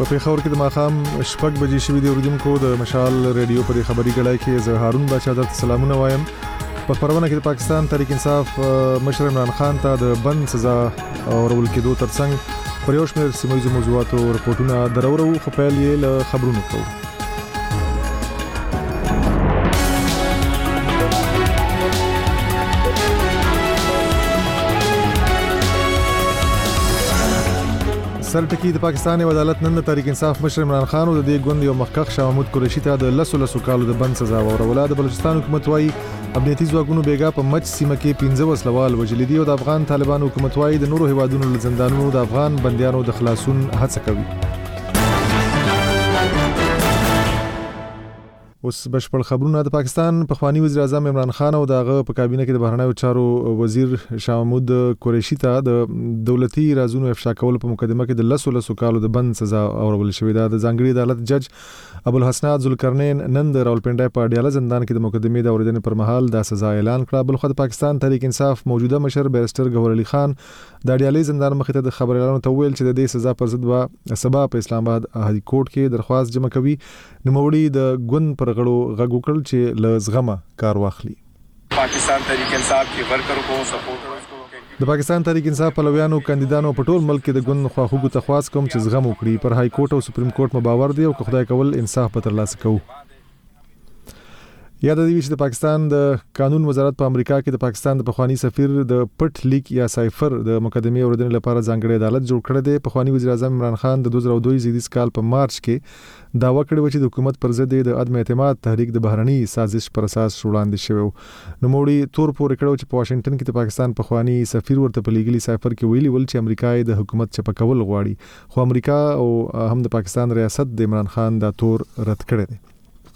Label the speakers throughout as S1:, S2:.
S1: په پیښور کې د ماښام شپږ بجې شوې د اوریدونکو د مشال ریډیو په خبري کړای کې زه هارون بادشاہ درته سلامونه وایم. په خبرونه کې د پاکستان تحریک انصاف مشر عمران خان ته د بند سزا اورول کېدو ترڅنګ پر یو شمېر سیمه ییزو موضوعاتو رپورټونه درورو خو پیل یې له خبرونو کوو. سرټکی د پاکستان عدالت نن د تحریک انصاف مشر عمران خان او د دې ګوند یو مخکښ شاه محمود قریشي ته د لسو کالو د بند سزا ورولې. د بلوچستان حکومت وايي امنیتي ځواکونو بیګا په مچ سیمه کې 15 وسلوال وجلې دي او د افغان طالبان حکومت وايي د نورو هیوادونو له زندانونو د افغان بنديانو د خلاصون هڅه کوي. اوس بشپړ خبرونه. د پاکستان پخوانی وزیر اعظم عمران خان او دغه په کابینه کې د بهرنیو چارو وزیر شاه محمود قریشي ته د دولتي رازونو افشا کول په مقدمه کې د لسو کالو د بند سزا اورول شوې ده. د ځانګړي عدالت جج ابوالحسنات ذوالقرنین نن د راولپنډای په اډیاله زندان کې د مقدمې د اوریدنې پر مهال دا سزا اعلان کړه. بلخو د پاکستان تحریک انصاف موجوده مشر بیرسټر ګوهر علي خان د اډیالې زندان مخې ته د خبريالانو ته ویل چې د دې سزا پر ضد به سبا په اسلام آباد هاي کورټ کې درخواست جمع کوي. نوموړي د ګوند پر غړو غږ وکړ چې له زغمه کار واخلي.
S2: پاکستان تحریک انصاف کې ورکرو کو سپورټرز
S1: د پاکستان تحریک انصاف پلویانو کاندیدانو په ټول ملک کې د ګوند خواخوږو ته خواست کوم چې زغم وکړي. پر هاي کورټ او سپریم کورټ مباور دي او خدای کول انصاف به ترلاسه کوو. یاد دی چې د پاکستان د قانون وزارت په امریکا کې د پاکستان د پخوانی سفیر د پټ لیک یا سایفر د مقدمې اوریدنې لپاره ځانګړی عدالت جوړ کړی دی. پخوانی وزیر اعظم عمران خان د 2002 زیږدیز کال په مارچ کې داوا کړی و چې د حکومت پر ضد د عدم اعتماد تحریک د بهرني سازش پر اساس وړاندې شوی. نوموړي تور پورې کړو چې په واشنگټن کې د پاکستان پخوانی سفیر ورته په لیګلي سایفر کې ویلي ول چې امریکا د حکومت چپکول غواړي، خو امریکا او هم د پاکستان ریاست د عمران خان دا تور رد کړی دی.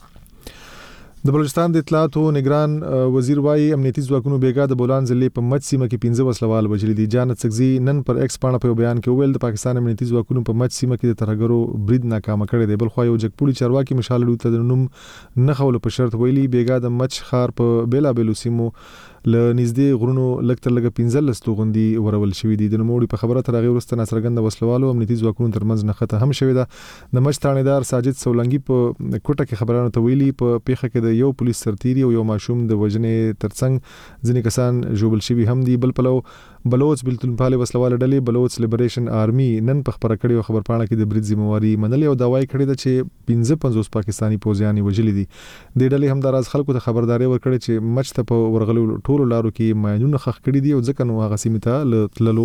S1: د بلوچستان د اطلاعات او نگران وزیر وايي امنیتي ځواکونو بیګا د بولان ضلع په مچ سیمه کې 15 وسلوال وجلې دي. جانت سګزي نن پر ایکس پاڼه په بیان کې ویل د پاکستان امنیتي ځواکونو په مچ سیمه کې د ترهګرو برید ناکام کړی دی. بل خو یو جګپوړي چارواکي مشال ډوته د نوم نه خول په شرط ویلي بیګا د مچ خار په بیلا بیلو سیمو ل نږدې غرونو لکتر لګه 15 توغندي ورول شوې دي. د نوموړي په خبره تر هغه ورسته ناصرګند وسلوالو امنیتي ځواکونو ترمنځ نښته هم شوې ده. د مچ تانیدار ساجد سولنګي په کوټه کې خبرانو ته ویلي په پیښه کې د یو پولیس سرتیری او یو ماشوم د وژنې ترڅنګ ځینې کسان ژوبل شوي هم دي. بل پلو بلوچ بلتونپالي وسلواله ډلې بلوچ لیبریشن آرمي نن په خبره کړې خبر پاڼه کې د برید ذمہواری منلې او داوای کړې ده چې 55 پاکستانی پوځیان وژلي دي. د ډلې همداراز خلکو ته خبرداري ورکړې چې مچ ته په ورغلو ټولو لارو کې ماینونه خخ کړي دي او ځکه نو هغه سیمه ته تللو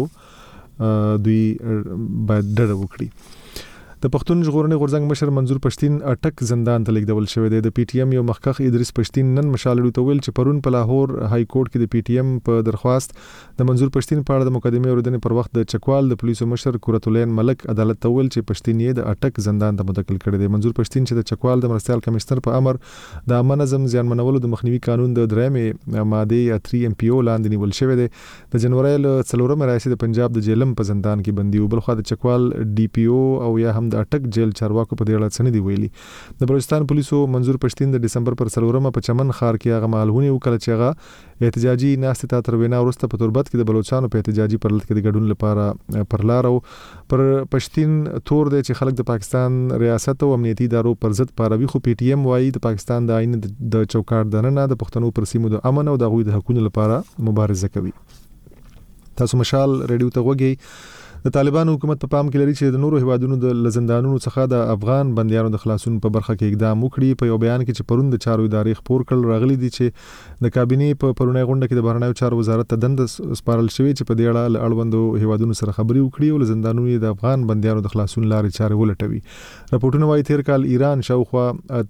S1: دوی باید ډډه وکړي. د پښتون ژغورنې غورځنګ مشر منظور پښتين اټک زندان ته لیږدول شوی دی. د پی ټی ایم یو مخکښ ادریس پښتين نن مشالړو ته ویل چې پرون په لاهور هاي کورټ کې د پی ټی ایم په درخواست د منظور پښتين په اړه د مقدمې اوریدنې پر وخت د چکوال د پولیسو مشر قرتالعین ملک عدالت ته ویل چې پښتين یې د اټک زندان ته منتقل کړی دی. منظور پښتين چې د چکوال د مرستيال کمشنر په امر د امن نظم زیان منولو د مخنیوي قانون د درېمې ماده 3 ام پی او لاندې نیول شوی دی. د جنوري ل 4 رئیس د پنجاب د جیلم په زندان کې بندي او بل خو د چکوال ډي پی او او یا هم د اټک جیل چارواکو په دې اړه څه نه دی ویلي. د بلوچستان پولیسو منظور پښتين د ډسمبر پر 4 په چمن خار کې هغه مالونه وکړه چې هغه احتجاجي ناست ته تر وینا وروسته په تربت کې د بلوچستان په احتجاجي پرلط کې د ګډون لپاره پر لارو پر پښتين تور دی چې خلک د پاکستان ریاست او امنیتي ادارو پر ضد پاروي. خو پی ټی ایم وايي د پاکستان د آئین د چوکاټ دننه د پښتنو پر سیمو د امن او د غوي د حقوقو لپاره مبارزه کوي. تاسو مشال ریډیو ته وګورئ. د طالبان حکومت په پام کې لري چې د نورو هیوادونو د لزندانونو څخه د افغان بنديانو د خلاصون په برخه کې اقدام وکړي. په یو بیان کې چې پرون د چارو ادارې خبر کړل راغلي دي چې د کابینې په پرونی غونډه کې د بهرنیو چارو وزارت ته دند سپارل شوی چې په دې اړه اړوندو هیوادونو سره خبري وکړي او لزندانونو د افغان بنديانو د خلاصون لارې چارې ولټوي. راپورټونه وايي تیر کال ایران شاوخوا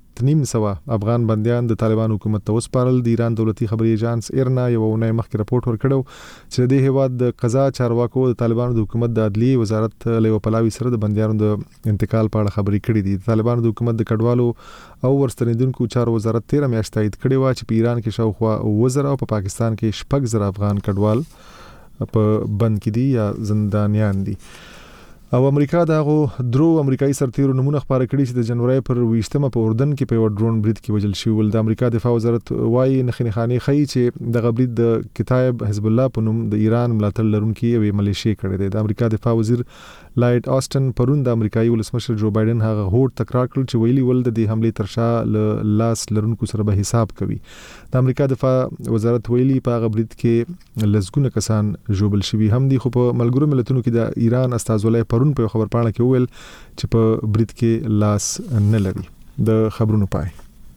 S1: 300 افغان بنديان د طالبان حکومت ته وسپارل. د ایران دولتي خبري ایجنس ایرنا یو ونې مخکې راپورټ ورکړو چې د هیواد د قضا چارواکو د طالبانو د حکومت د عدلیه وزارت له پلاوی سره د بنديانو د انتقال په اړه خبري کړې دي. طالبانو د حکومت د کډوالو او ورستنیدونکو چارو وزارت 13 میاشتې تایید کړې و چې په ایران کې شاوخوا 1000 او په پاکستان کې 6000 افغان کډوال په بند کې دي یا زندانیان دي. او امریکا دغه درو امریکایي سرتیرو نمونه خبره کړي چې د جنوري پر 20مه په اردن کې په ډرون برید کې وژل شوی ول. د امریکا دفاع وزارت وايي نخني خي چې د برید د کتاب حزب الله په نوم د ایران ملاتړ لرونکي یو ملیشي کړی دی. د امریکا دفاع وزیر لایټ آسټن پرون د امریکایي ولسمشر جو بایدن هغه هوټ تکرار کړ چې ویلي ول د دې حمله ترشا لاس لرونکو سره به حساب کوي. د امریکا دفاع وزارت ویلي په هغه برید کې لزګونه کسان جوړل شوي هم دي، خو په ملګرو ملتونو کې د ایران استازولۍ پرون په خبر پاڼه کې ویل چې په برید کې لاس نه لري. د خبرونو پای.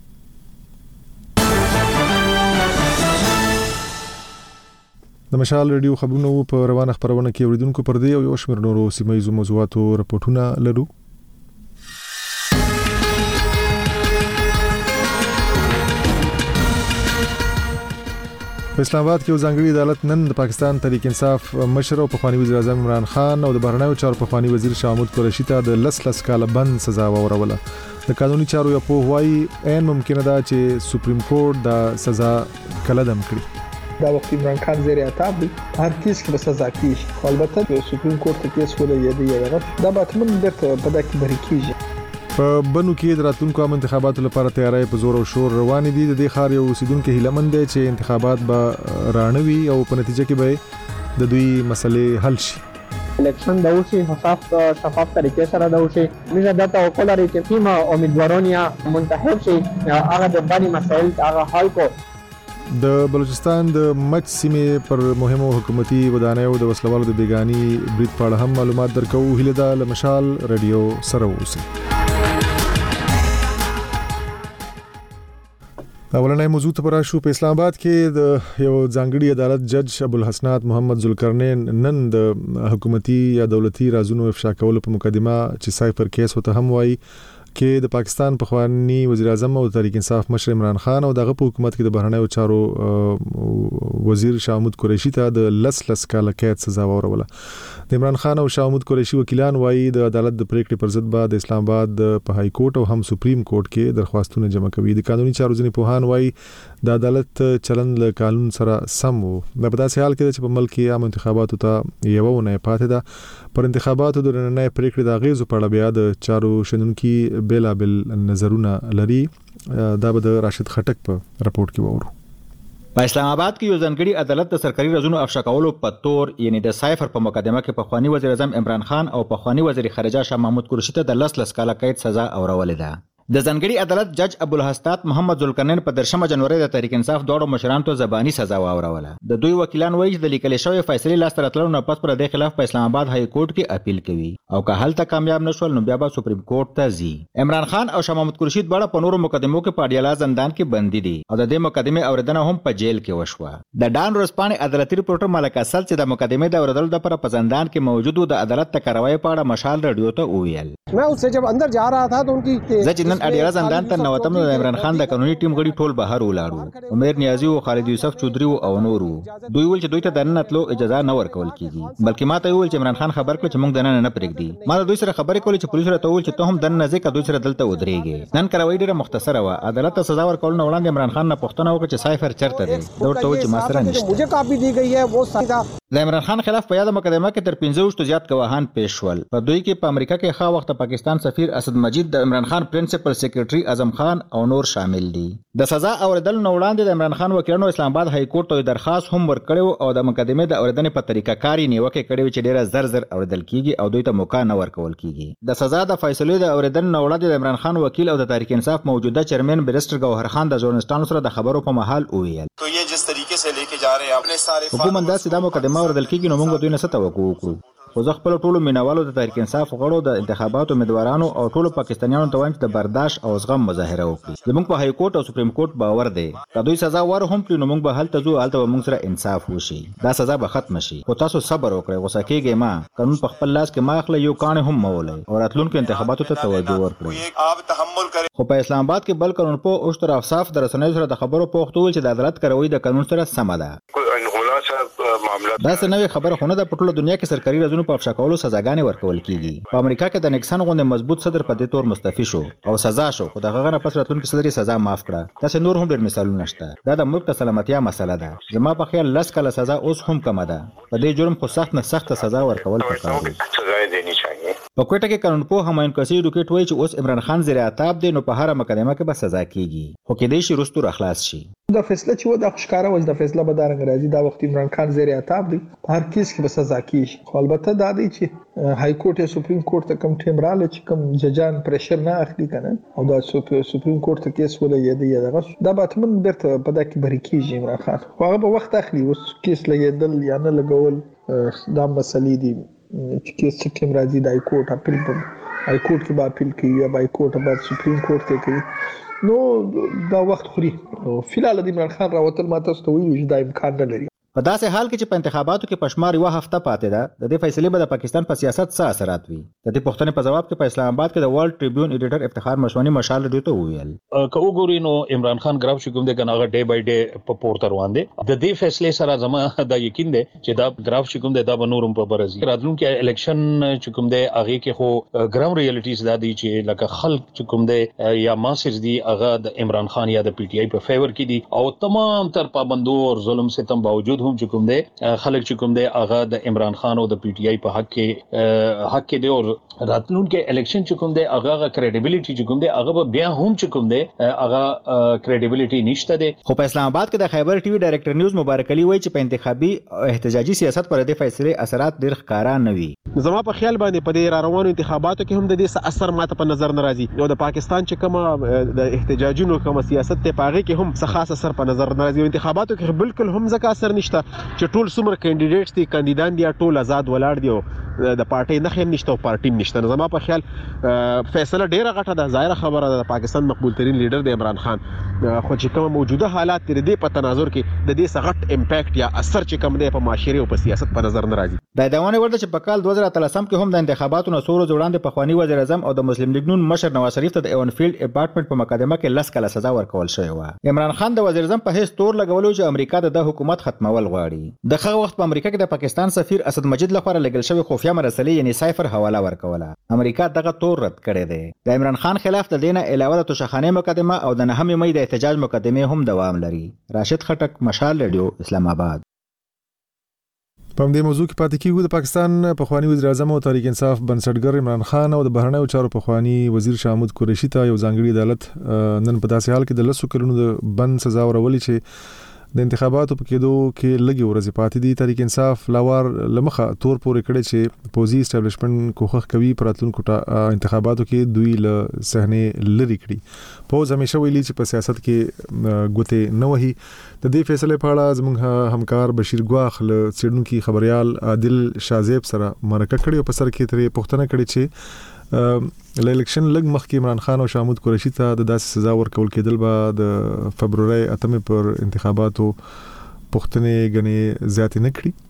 S1: د مشال ریډیو خبرونو په روانه خبرونه کې اوریدونکو پر دې او یو شمېر نورو سیمایي موضوعاتو راپورټونه لرو. په اسلام آباد کې ځانګړي عدالت نن د پاکستان تحریک انصاف مشر او پخوانی وزیر اعظم عمران خان او د بهرنیو چارو پخوانی وزیر شاه محمود قریشي ته د لس کاله بند سزا وروړه. د قانوني چارو یو په هوایي عین ممکنه ده چې سپریم کورټ د سزا کلدم کړي.
S3: دا وخت عمران خان زیر عتاب دی، هر کیس کې به سزا کیږي. البته سپریم کورټ ته کیس ولې یادي دا به تمن درته په دغه بری کیږي.
S1: په بنو کې د راتلونکو عام انتخاباتو لپاره تیاری په زور او شور روان دي. د دې خار یو اوسیدونکو هیلمن دی چې انتخابات به رانوي او په نتیجه کې به د دوی مسلې حل شي.
S4: الیکشن د اوسي شفاف طریقې سره د اوسي موږ د توقع لري چې ټیم امیدواران یا منتخب شي هغه د باندې مسایل هغه حل کو.
S1: د بلوچستان د مچ سیمې پر مهمو حکومتي ودانیو د وسلوالو د بیگانی برید په اړه هم معلومات درکو. هیله ده له مشال ریډیو سره اوسئ. اولنۍ موضوع ته راشو. په اسلام آباد کې د یو ځانګړي عدالت جج ابوالحسنات محمد ذوالقرنین نن د حکومتي یا دولتي رازونو افشا کولو په مقدمه چې سایفر کیس وته هم وایي کې د پاکستان پخوانی وزیر اعظم او تحریک انصاف مشر عمران خان او دغه په حکومت کې د بهرنیو چارو وزیر شاه محمود قریشي ته د لس کاله قید سزا وروړه. د عمران خان او شاه محمود قریشي وکیلان وایي د عدالت د پریکړې پر ضد به د اسلام آباد په های کورټ او هم سپریم کورټ کې درخواستونه جمع کوي. د قانوني چارو ځینې پوهان وایي د عدالت چلند له قانون سره سم وو. د په داسې حال کې چې په ملک کې عام انتخاباتو ته یو نه پاتې ده. پر انتخاباتو د نننۍ پریکړې د غیزو په اړه بیا د چارو شنونکي بیلابل نظرونه لري. دا به د راشد خټک په راپورټ کې وورو.
S5: په اسلام آباد کې یو ځانګړي عدالت د سرکاري رازونو افشا کولو په تور یعنی د سایفر په مقدمه کې پخوانی وزیر اعظم عمران خان او پخوانی وزیر خارجه شاه محمود قریشي ته د لس کاله قید سزا اورولې ده. د ځانګړي عدالت جج ابوالحسنات محمد ذوالقرنین په 10 جنوري د تحریک انصاف دوړو مشرانو ته زبانی سزا واوروله. د دوی وکیلان وایي چې د لیکل شوی فیصله لاس راتلو نه پس پر د خلاف په اسلام آباد های کورټ کې اپیل کوي او که هلته کامیاب نشول نو بیا به سپریم کورټ ته ځي. عمران خان او شاه محمود قریشي دواړه په نورو مقدمو کې په اډیالا زندان کې بندي دي او د دې مقدمه اوریدنه هم په جیل کې وشوه. د ډان روسپانې عدالتي ریپورټر ملک اصل چې د مقدمه د اوریدلو لپاره په زندان کې موجود و د عدالت ته کاروایی په اړه مشال رادیو ته وویل
S3: मैं उससे जब अंदर जा रहा था तो उनकी
S5: زجنن اډیالا زندان ته نوتم د عمران خان د قانوني ټیم غړي ټول بهر ولاړو. عمر نیازي او خالد یوسف چودري او نورو دوی ول چې دوی ته دنه تلو اجازه نه ورکول کیږي بلکې ما ته ویل چې عمران خان خبر کړ چې موږ دنه نه پرېږدي. ما دوی سره خبرې کولې چې پولیسو ته ویل چې ته هم دنه ځکه دوی سره دلته ودرېږي. نن کاروایی ډیره مختصره و. عدالت ته سزا ورکول نه وړاندې عمران خان نه پوښتنه وکړه چې سایفر چرته دی. دا ورته ویل چې ما سره نشته.
S3: मुझे कॉपी दी गई है वो सादा.
S5: د عمران خان خلاف په یاد مقدمه کې تر 15 زیات گواهان پیش شول. په دوی کې په امریکا کې خا وخت پاکستان سفیر اسد مجید د عمران خان پرنسپل سیکریټري اعظم خان او نور شامل دي. د سزا اوریدل نو وړاندې د عمران خان وکیلانو اسلام آباد های کورټ ته درخواست هم ورکړو او د مقدمه د اوریدنې په طریقه کاری نیوکه کړې چې ډیره زر اوریدل کیږي او دوی ته موقع نه ورکول کیږي. د سزا د فیصلې د اوریدل نو وړاندې د عمران خان وکیل او د تحریک انصاف موجوده چیرمن بیرسټر گوهر خان د ژورنالستانو سره د خبرو په محل وویل
S2: तो ये जिस तरीके से लेके जा रहे हैं अपने सारे
S5: حکومت دا سیده مقدمه اوریدل کیږي نو موږ دوی نه څه توقع وکړو. خو زه خپل ټولو مینوالو د تحریک انصاف غړو د انتخاباتو امیدوارانو او ټولو پاکستانیانو ته وایم چې د برداشت او زغم مظاهره وکړي. زموږ په های کورټ او سپریم کورټ باور دی که دوی سزا ور هم کړي نو موږ به هلته ځو هلته به موږ سره انصاف وشي. دا سزا به ختم شي. خو تاسو صبر وکړئ. غوسه کیږئ ما. قانون په خپل لاس کې ما اخلئ یو کاڼی هم مه ولئ او راتلونکو انتخاباتو ته توجه ورکړئ.
S2: आप तहम्मुल करें.
S5: خو په اسلام آباد کې بل قانون په اوشتر افصاف د رسنیو سره د خبرو پوښتنه ویل چې د عدالت کاروي د قانون سره سم ده. دا څه نوې خبره خونه د پټوله دنیا کې سرکاري رازونو په افشا کولو سزاګانې ورکول کیږي. په امریکا کې د نکسن غونډې مضبوط صدر په دې تور مستعفي شو او سزا شو خو دغه نه پس راتلونکي صدر سزا معاف کړه. دا نور هم ډېر مثالونه شته. دا د ملک د سلامتیا مسله ده. زما په خیال 10 کاله سزا اوس هم کم ده. په دې جرم خو سخت نه سخت سزا ورکول پکار دي. په کوټه کې قانونپوه همایون کسي ډوکټ وایي چې اوس عمران خان زیر عتاب دی نو په هر مقدمه کې به سزا کیږي خو کېدای شي وروسته راخلاص شي.
S3: دا فیصله چې و د ښکارا وځ د فیصله به دارنګ راځي دا وخت عمران خان زیر عتاب دی په هر کیس کې به سزا کیږي. خو البته دا دی چې های کورټ یا سپریم کورټ ته کم ټیم رااله چې کم ججان پرشر نه اخلي کنه او دا سپریم کورټ ته کیس ولې دی دغه دا به تمن برته په دکې بری کیږي عمران خان خو هغه به وخت اخلي اوس کیس لګیدل یا نه لګول دا مسلې دي چې کیس چې ټیم راځي د های کورټ اپیل په های کورټ کې به اپیل کوي یا های کورټ به سپریم کورټ ته کوي نو دا وخت خوري. فلال د عمران خان راوتل ماته ستوي چې دا امکان نه لري.
S5: په داسې حال کې چې په انتخاباتو کې پشمار یو هفته پاتې ده د دې فیصلې به د پاکستان په سیاست څه اثرات وي. د دې پوښتنې په جواب کې په اسلام آباد کې د ورلد ټریبیون ایډیټر افتخار مشوانی مشال ډیو ته وویل
S6: که وګورئ نو عمران خان ګراف چې کوم دی کنه هغه ډے بای ډے په پورته روان دي. د دې فیصلې سره زما دا یقین دی چې دا ګراف چې کوم دی دا به نورم په برازي راتلونکي الیکشن چې کوم دی هغه کې خو ګراوند ریالټیز دا دي چې لکه خلک چې کوم دی یا ماسز دي هغه د عمران خان یا د پی ټی آی په فیور کې دي او تمام تر پابندو او ظلم ستم باوجود هم چې کوم دی خلک چې کوم دی هغه د عمران خان او د پی ټی آی په حق کې دی او راتلونکي الیکشن چې کوم دی هغه کریډیبিলিټي چې کوم دی هغه بیا هم چې کوم دی هغه کریډیبিলিټي نشته دی.
S5: خو په اسلام آباد کې د خیبر ټي وي ډایریکټر نیوز مبارک علي وایي چې په انتخابي او احتجاجي سیاست پر دې فیصلې اثرات ډېر ښکارا نه وي.
S7: زما په خیال باندې په دې روانو انتخاباتو کې هم د دې اثر ماته په نظر نه راځي او د پاکستان چې کوم د احتجاجونو کوم سیاست ته پاغه کې هم څه خاص اثر په نظر نه راځي. انتخاباتو کې بالکل هم ځکه اثر نشته چې ټول څومره کینډیډیټس دي کاندیدان دي ټول آزاد ولاړ دي او د پارټي نه خیم نشته او پارټي نشته. زما په خیال فیصله ډیره غټه ده ظاهر خبره ده. پاکستان مقبول ترين لیډر دی عمران خان خو چې کوم موجوده حالات تر دې په تناظر کې د دې سغټ امپیکټ یا اثر چې کوم دی په معاشري او په سیاست په نظر نه راځي.
S5: د دوانې ورته چې په کال 2013 کې هم د انتخاباتو نو سورو وړاندې په خواني وزیر اعظم او د مسلم لیگ نون مشر نواز شریف ته د ایونفیلډ اپارټمنټ په مقدمه کې 10 کاله سزا ورکول شوې و. عمران خان د وزیر اعظم په هیڅ تور لګولو چې امریکا د حکومت ختمول غواړي. د هغه وخت په امریکا کې د پاکستان سفیر اسد مجید لخوا لګل شوی خفیه مرسلې یعنی سایفر حواله ورکوله. امریکا دغه تور رد کړی دی. د عمران خان خلاف د دینه علاوه د توشخانه مقدمه او د 9 مې د احتجاج مقدمه هم دوام لري. راشد خټک مشال ریډیو اسلام آباد.
S1: په دې موضوع کې پاتې کیږو. د پاکستان پخوانی وزیر اعظم او تحریک انصاف بنسټګر عمران خان او د بهرنیو چارو پخوانی وزیر شاه محمود قریشي ته یو ځانګړي عدالت نن په داسې حال کې د 10 کلونو د بند سزا ورولې چې د انتخاباتو په کېدو کې لږ ورځې پاتې دي. تحریک انصاف لاوار لمخه تور پورې کړی چې پوزي اسټابلیشمنت کوخه کوي پراتلونکو انتخاباتو کې دوی له صحنه لری کړي. پوز همیشه ویلي چې په سیاست کې ګوتې نه وهي. د دې فیصله په اړه زموږ همکار بشیر ګواخ له سیډونکو خبريال عادل شازیب سره مرکه کړې او په سر کې ترې پوښتنه کړې چې ل الیکشن لګ مخکې عمران خان او شاه محمود قریشي ته د داسې سزا ورکول کېدل به د فبرवरी 8 پر انتخاباتو پوښتنې غني زیات نه کړي.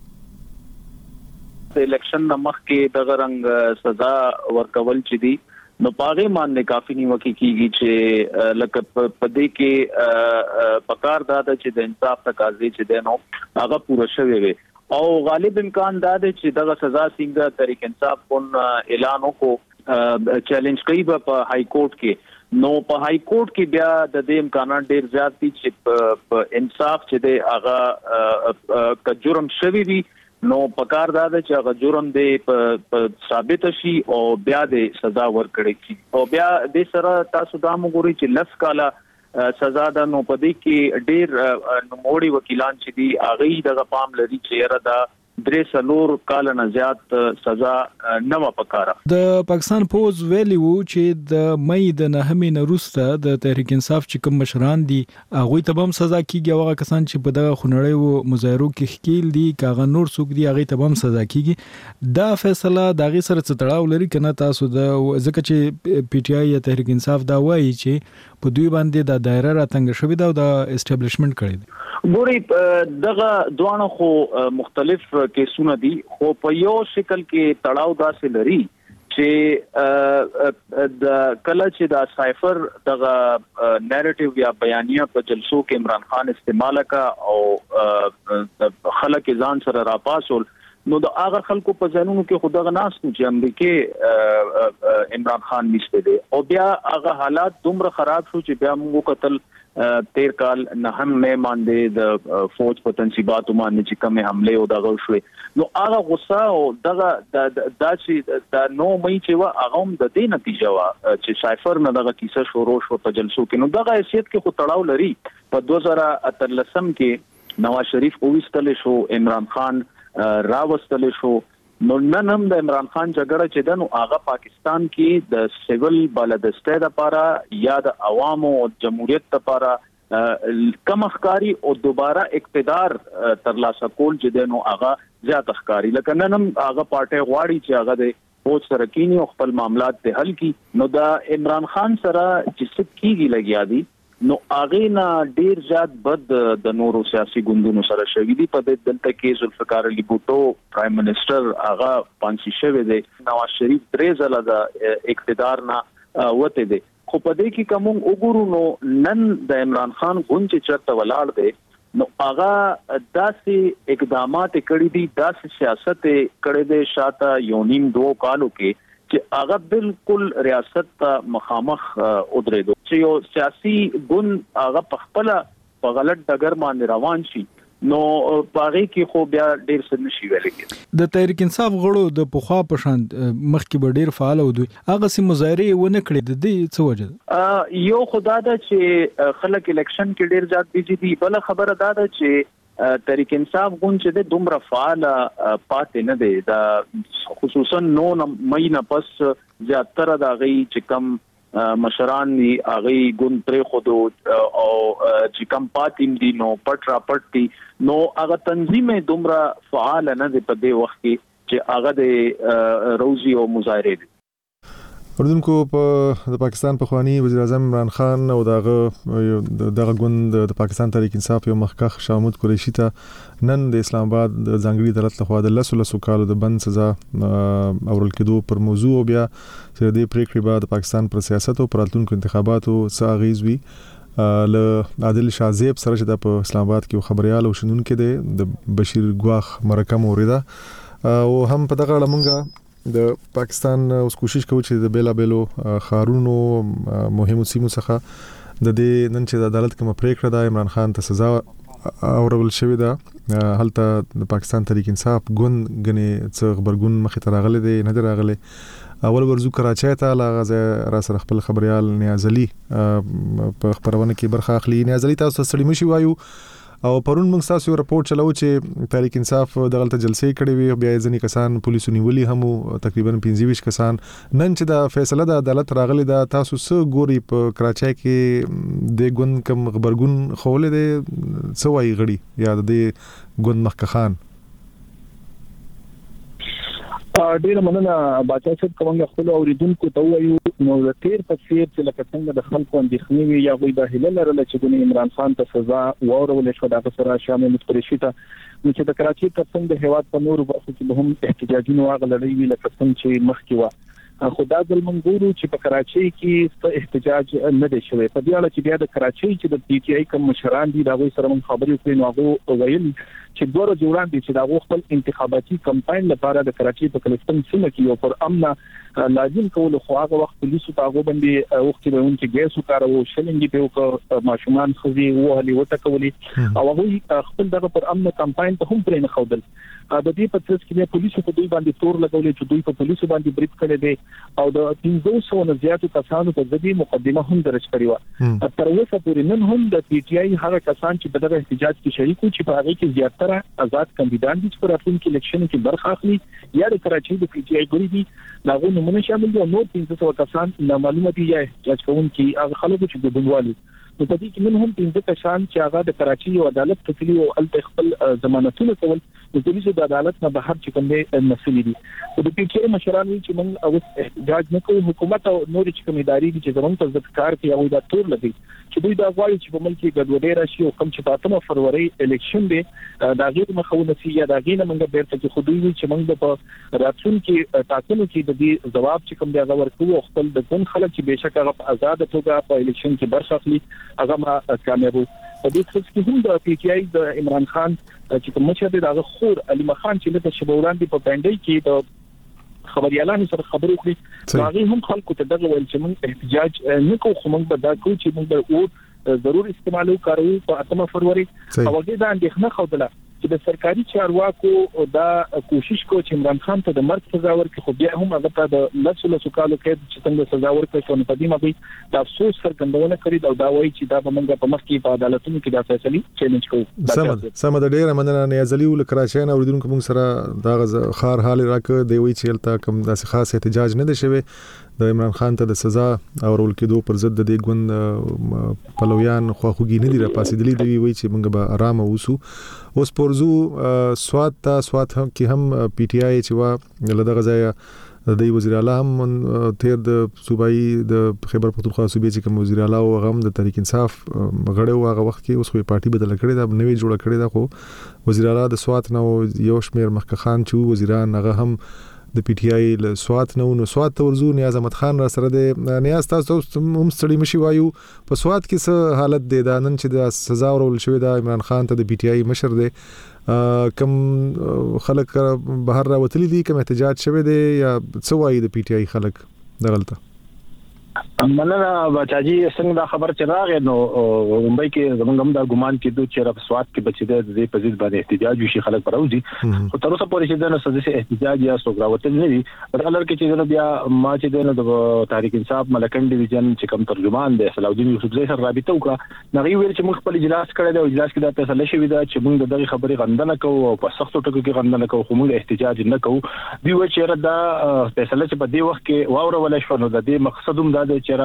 S8: د الیکشن مخکې دغه رنګ سزا ورکول چې دي نو پاغه باندې کافي نیوکه کیږي چې لکه په دې کې پکار داده چې د انصاف تقاضې چې دنو هغه پوره شوی وي او غالب امکان داده چې دغه سزا څنګه تحریک انصاف کون اعلان وکړو چیلنج کوي په های کورټ کې نو په های کورټ کې بیا د دې امکانات ډیر زیات دي چې انصاف چې د هغه ک جرم شوی وي نو پکار دا چې هغه جرم دی ثابت شي او بیا د سزا ورکړي شي او بیا د سره تاسو دا موږ چې 10 کاله سزا ده نو په دې کې ډیر نوموړي وکیلان چې دي هغه دغه پام لري چې را دا درې سلور کال نه زیات سزا نه پکاره.
S9: د پاکستان پوز ویلی وو چې د مې د 9 نوروسته د تحریک انصاف چې کوم مشران دي هغه ته هم سزا کیږي او هغه کسان چې په دغه خنړې وو مظاهرو کې خکیل دي کاغه نور څوک دي هغه ته هم سزا کیږي. دا فیصله دغه سره تړاو لري کنه تاسو د ځکه چې پی ټی آی یا تحریک انصاف دا وایي چې په دوی باندې د دایره راتنګ شوې ده او د اسټابلیشمنت کړی دی.
S8: ګوري دغه دوانو خو مختلف کیسونه دي خو په یو شکل کې تړاو داسې لري چې د کله چې دا سایفر دغه نریټیو یا بیانیه په جلسو کې عمران خان استعمال کا او خلک ځان سره راپاسول نو د هغه خلکو په ځانونو کې خدغه ناس چې امریکای عمران خان نشته دی او بیا هغه حالات دومره خراب شو چې بیا موږ قتل 13 کال نه هم مې باندې د فوج په تنصیباتو باندې چې کومه حمله او دغه شوې نو هغه غصه او دغه د چې د نو مې چې وا هغه هم د دې نتیجه وا چې سایفر نه دغه کیسه شروع شو په جلسو کې نو دغه حیثیت کې خو تړاو لري په 2013 کې نواز شریف اوستل شو عمران خان راوستل شو نو نن هم د عمران خان جګړه چې دنو هغه پاکستان کې د سیول بلدسته لپاره یا د عوامو او جمهوریت لپاره کم ښکاری او دوباره اقتدار ترلاسه کول چې دنو هغه زیات ښکاری لکه نن هم هغه پارټي غواړي چې هغه د فوج سره کینی او خپل معاملات ته حل کی نو دا عمران خان سره چې سکیږي لګیا دي نو هغه نه ډیر زیات بد د نورو سیاسي ګوندونو سره شوی دی په دلته کې ذوالفقار علي بوټو پرایم منسٹر هغه پانسی شوی دی نواز شریف درې ځله د اقتدار نه وته دی خو په دې کې کوم وګورو نو نن د عمران خان غونډه چرته ولاړ دی نو هغه داسې اقدامات کړي دي داسې سیاست کړي دي شاته یونیم 2 کالو کې چې هغه بالکل ریاست ته مخامخ ودرېدو چې یو سیاسي ګوند هغه په خپل په غلط ډګر باندې روان شي نو پاره کې خو بیا ډیر څه نشي ویل کېږي
S9: د تحریک انصاف غړو د پخوا په شان مخکې به ډیر فعال او دوی هغه سي مظاهره ونه کړې د دې څه وجه
S8: یو خدا دا چې خلک الیکشن کې ډیر زیات بيجي دي بل خبره دا ده چې تحریک انصاف غون چې د دومره فعال پاتې نه دی دا خصوصا 9 مې نه پس زیاتره د غي چې کم مشران دی اغه ګوند پر خودو او چې کم پاتیم دي نو پټ را پټ دي نو هغه تنظیم دومره فعال نه دی په دې وخت کې چې هغه د روزي او مظاهره دي
S1: اردوونکو په د پاکستان پخوانی وزیر اعظم عمران خان او دغه ګوند د پاکستان تحریک انصاف یو مخکخ شاه محمود قریشي ته نن د اسلام آباد د ځانګړي عدالت لخوا د 10 کالو د بند سزا اورل کېدو پر موضوع بیا چې د پریکړې بعد پاکستان پر سیاست او پر راتلونکو انتخاباتو څه اغیز وي ل عادل شازیب سره چې د اسلام آباد کې خبريال او شنونکو د بشیر ګواخ مرکه موریده او هم په دغه لمنګه د پاکستان اوس کوشش کوي چې د بیلا بیلو خارونو مهمو سیمو څخه د دې نن چې د عدالت کوم پریکړه د عمران خان ته سزا اورول شوې ده هلته د پاکستان تحریک انصاف ګوند غني څه خبرګون مخې ته راغلي دي نه راغلي اول ورزو کراچۍ ته لاغه را سره خپل خبريال نیاز علي په خبرونه کې برخه اخلي نیاز علي تاسو سړی مشي وایو او پرون موږ تاسو راپورټ چلو چې تحریک انصاف دغلت جلسې کړې وي بیا ځنی کسان پولیسو نیولي هم تقریبا 25 کسان نن چې د فیصله د عدالت راغلي دا تاسو سره ګوري په کراچۍ کې د ګوند کم خبرګون خولې دي سوای غړي یا د ګوند مخکخان
S10: ډیر مننه باچا صاحب کومه خپل اوریدونکو ته وایو نو د تیر په څیر چې لکه څنګه د خلکو اندېښنې وي یا غوي د هلل لرله چې ګونې عمران خان ته سزا ورول شو د سره شامل قریشي ته چې د کراچۍ ترڅنګ د هیواد په نورو برخو کې هم احتجاجونه واغلړي وی لکه څنګه چې مخکې و خدا د منګورو چې په کراچۍ کې احتجاج نه دی شوی په دې اړه چې بیا د کراچۍ چې د پی ټی آی کوم مشران دي دا غوي سره من خبرې کوي نو هغه ویل چې دوه ورځې وړاندې چې دا خپل انتخاباتي کمپاین لپاره د کراچۍ په کلستان سیمه کې یو پر امن لازم کول خو هغه وخت پولیسو ته هغه باندې وخت به اون چې ګیس وکړو شلنګي په وکړ ماشومان خزي وهلي وټکولي او هغه خپل دغه پر امن کمپاین ته هم پرې نه خودل د دې په ترڅ کې پولیسو په دوی باندې تور لګولې چې دوی په پولیسو باندې بریټ کړي دي او د 300 نه زیاتو کسانو په ځدی مقدمه هم درج کړې و تر اوسه پورې نن هم د پی ټی آی هغه کسان چې په دغه احتجاج کې شریک وو چې په هغه کې زیاتره آزاد کاندیدان دي چې په راتلونکي الیکشن کې برخه اخلي یا د کراچۍ د پی ټی آی ګوري دي داغه نمونه شامل دي او نور 300 کسان نامعلومه دي یا احتجاج کوونکي هغه خلکو چې د بنوالي نو په دې کې من هم 15 کسان چې هغه د کراچۍ او عدالت ته تللی او ال خپل ضمانتونه کول د پولیسو د عدالت نه بهر چې کوم دي مسلې دي او د پی ټی آی مشران چې موږ او احتجاج نه کوو حکومت او نور چې کوم ادارې دي چې زموږ په ځکه کار کوي او دا تور لګي چې دوی دا غواړي چې په ملک کې ګډوډي راشي او کوم چې په 8 فروری الیکشن دی دا غیر مخاونه سي یا دا غینه موږ بیرته چې خودوی چې موږ په راتلونکي ټاکنو کې د دې جواب چې کوم دی هغه ورکوو خپل د ګوند خلک چې بهشکه هغه آزاد توګه په الیکشن کې برخه اخلي هغه ما کامیابو په دې څه کې هم د پی ټی آی د عمران خان چې کوم مشر دی دا خور علي مخان چې له شبوران دی په پاندای کې د خبريالانو سره خبرو کړې هغه هم خلکو ته دغه ویل چې موږ احتجاج نه کوو خو موږ به دا کوو چې موږ به ضرور استعمالو کارو په 8 فروری او هغه دا اندېښنه خوده چې د سرکاري چارواکو دا کوشش کو چې عمران خان ته د مرګ سزا ورکړي خو بیا هم هغه ته د لسو کالو کې چې څنګه سزا ورکړي شو نو په دې مګي د افسوس څرګندونه کړې دا وایي چې دا به موږ په مخ کې په عدالتونو کې دا فیصله چیلنج کوو
S1: سم د ډیره مننه نیازلی ول کراچۍ نه اوریدونکو موږ سره دا خار حال راکړ دی وی چې الته کوم داسې خاص احتجاج نه دی شوی د عمران خان ته د سزا او ورول کېدو پر ضد د دې ګوند پلویان خواخوږي نه دی را پاسېدلی دی وی چې موږ به آرام اوسو اوس پورزو سوات کې هم پی ټی آی چې وا لدغه ځای د وزیر اعلی هم تیر د صوبایي د خیبر پختونخوا صوبې چې کوم وزیر اعلی او غم د تحریک انصاف غړو هغه وخت کې اوس خو پارټي بدل کړې دا نوې جوړه کړې دا خو وزیر اعلی د سوات نو یو شمیر مخک خان چې وزیران هغه هم د پی ټی آی له سوات نو سوات تورزو نیاز احمد خان را سره د نیاز تاسو هم ستړي مشي وایو په سوات کې څه حالت دی دا نن چې د سزا ورول شوی دا عمران خان ته د پی ټی آی مشر دی کم خلک بهر راوتلي دي کوم احتجاج شوی دی یا څه وایي د پی ټی آی خلک دغلطه
S10: مننه بچاجي څنګه دا خبر چې راغی نو ممبئی کې زمونږ هم دا ګمان کېدو چې رب سوات کې بچی د دې په ضد باندې احتجاج وشي خلک پروزي خو تر اوسه پورې چې د سزا احتجاج یا سوګراوتل نه دي بلکې چې بیا ما چې د تحریک انصاف ملکن ډیویژن چې کوم ترجمان دی صلاح الدین یوسفزئی سره رابطه وکړه نغوی ویل چې موږ خپل اجلاس کړی دی او اجلاس کې دا فیصله شوې ده چې موږ دغه خبرې غندنه کوو او په سختو ټکو کې غندنه کوو خو موږ احتجاج نه کوو دی و چې دا فیصله چې په دې وخت کې واورول شو نو د دې مقصد هم دا دی چې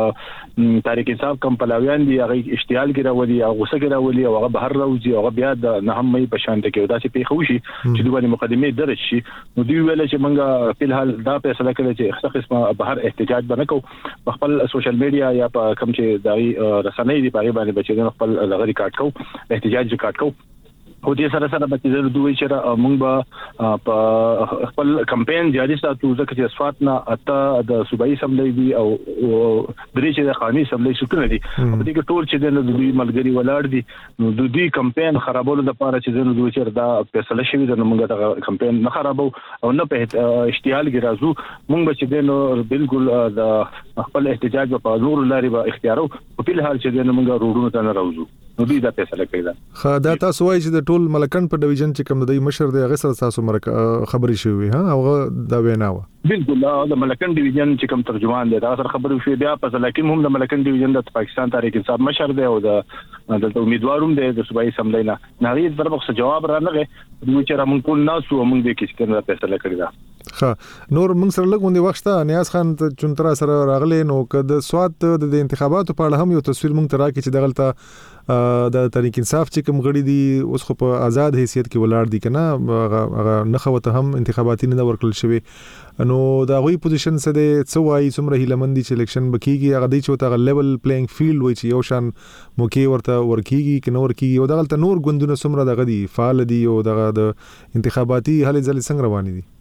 S10: د تحریک انصاف کوم پلاویان دي هغه اشتعال کې راولي او غوسه کې راولي او هغه بهر راوځي او بیا د نهم مې په شان کې داسې پیښ وشي چې دوی باندې مقدمه درج شي نو دوی ویل چې موږ په الحال دا فیصله کړې چې څه قسمه بهر احتجاج به نه کوو خپل سوشل میډیا یا په کوم چې دای رسنۍ دی په باندې بچي خپل لغړی کاټ کوو احتجاج کاټ کوو او دې سره سره بچي د دوی چې موږ به په خپل کمپاین جاري ساتو ځکه چې سوات نه اته د صوبایي سملې دي او درې چې د قانوني سملې شکل دي په دې کې ټول چې د دوی ملګری ولاړ دي نو د دوی کمپاین خرابولو لپاره چې د دوی چې دا فیصله شوی د موږ د کمپاین نه خرابو او نه په اشتعال کې راځو موږ به چې د بالکل د خپل احتجاج په نور لاري به اختیارو په الحال چې د موږ روډونو ته نه راوځو نو دوی دا فیصله کوي
S1: دا دا تاسو وایي چې د ټول ملکن په ډیویژن چې کوم د مشر دی هغه سره تاسو خبري شوی ها هغه دا ویناوه
S10: بالکل د ملکن ډیویژن چې کوم ترجمان دی دا سره خبرو شوی بیا په لکه هم د ملکن ډیویژن د پاکستان تحریک انصاف مشر دی او د امیدواروم دی د صوبایي سملې نه نغې د طرف جواب را نغې دوی چې موږ ټول ناسو موږ به کې څنګه فیصله کړی دا
S1: ښه نور موږ سره لګوندې وخت نیاز خان چونترا سره راغلی نو کده سوات د انتخاباتو په اړه هم یو تصویر موږ ترا کې چې دغلطه د تحریک انصاف چې کوم غړي دي اوس خو په آزاد حیثیت کې ولاړ دي کنه هغه نه خوته هم انتخاباتي نه ورکړل شوی نو دا غوي پوزیشن څه دی څه وایي څومره هیلمندي چې الیکشن بکیږي هغه دی چې تا لیول پلیینګ فیلډ وای چې یو شان موقع ورته ورکیږي کې نو ورکیږي او دغلطه نور ګوندونه څومره دغه دي فعال دي او دغه د انتخاباتي هلې ځلې څنګه روان دي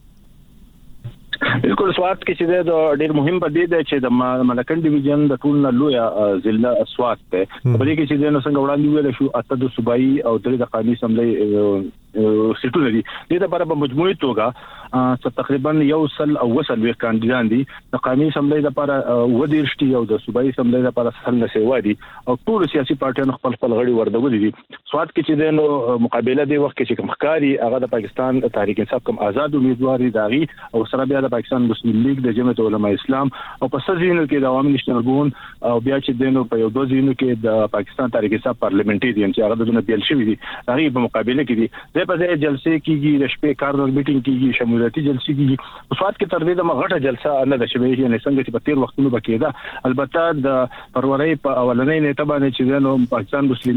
S10: بالکل سوات کې چې د ډېر مهم پدې ده چې د ملکن ډیویژن د ټول نه لوی ضلع سوات ته په دې کې چې د څنګه وړاندې ویل شو اته د صوبایي او درې د قانوني سملې سیټونه دي د لپاره په مجموعي توګه تقریبا یو سل او وسل وی کاندیدان دي د قانوني سملې لپاره ودیرشتي او د صوبایي سملې لپاره سل نسوي دي او ټول سیاسي پارټیانو خپل غړي ورده دي سوات کې چې د مقابله دی وخت کې کوم ښکاری هغه د پاکستان تحریک انصاف کوم آزاد امیدوار دي او سره بیا د پاکستان مسلم لیگ د جمعیت علماء اسلام او په سزینو کې د عوامي نشنل ګوند او بیا چې دینو په یو دوزینو کې د پاکستان تحریک انصاف پارلیمنټریان چې هغه د بیل شوی دي هغه په مقابله کې دي په ځای جلسې کیږي د شپې کارنر میټینګ کیږي شمولیتي جلسې کیږي سوات کې تر دې د مغټه جلسه نه د شوی یعنی څنګه چې په تیر وختونو بکیده البته د فروری په اولنۍ نیټه باندې چې د پاکستان مسلم لیگ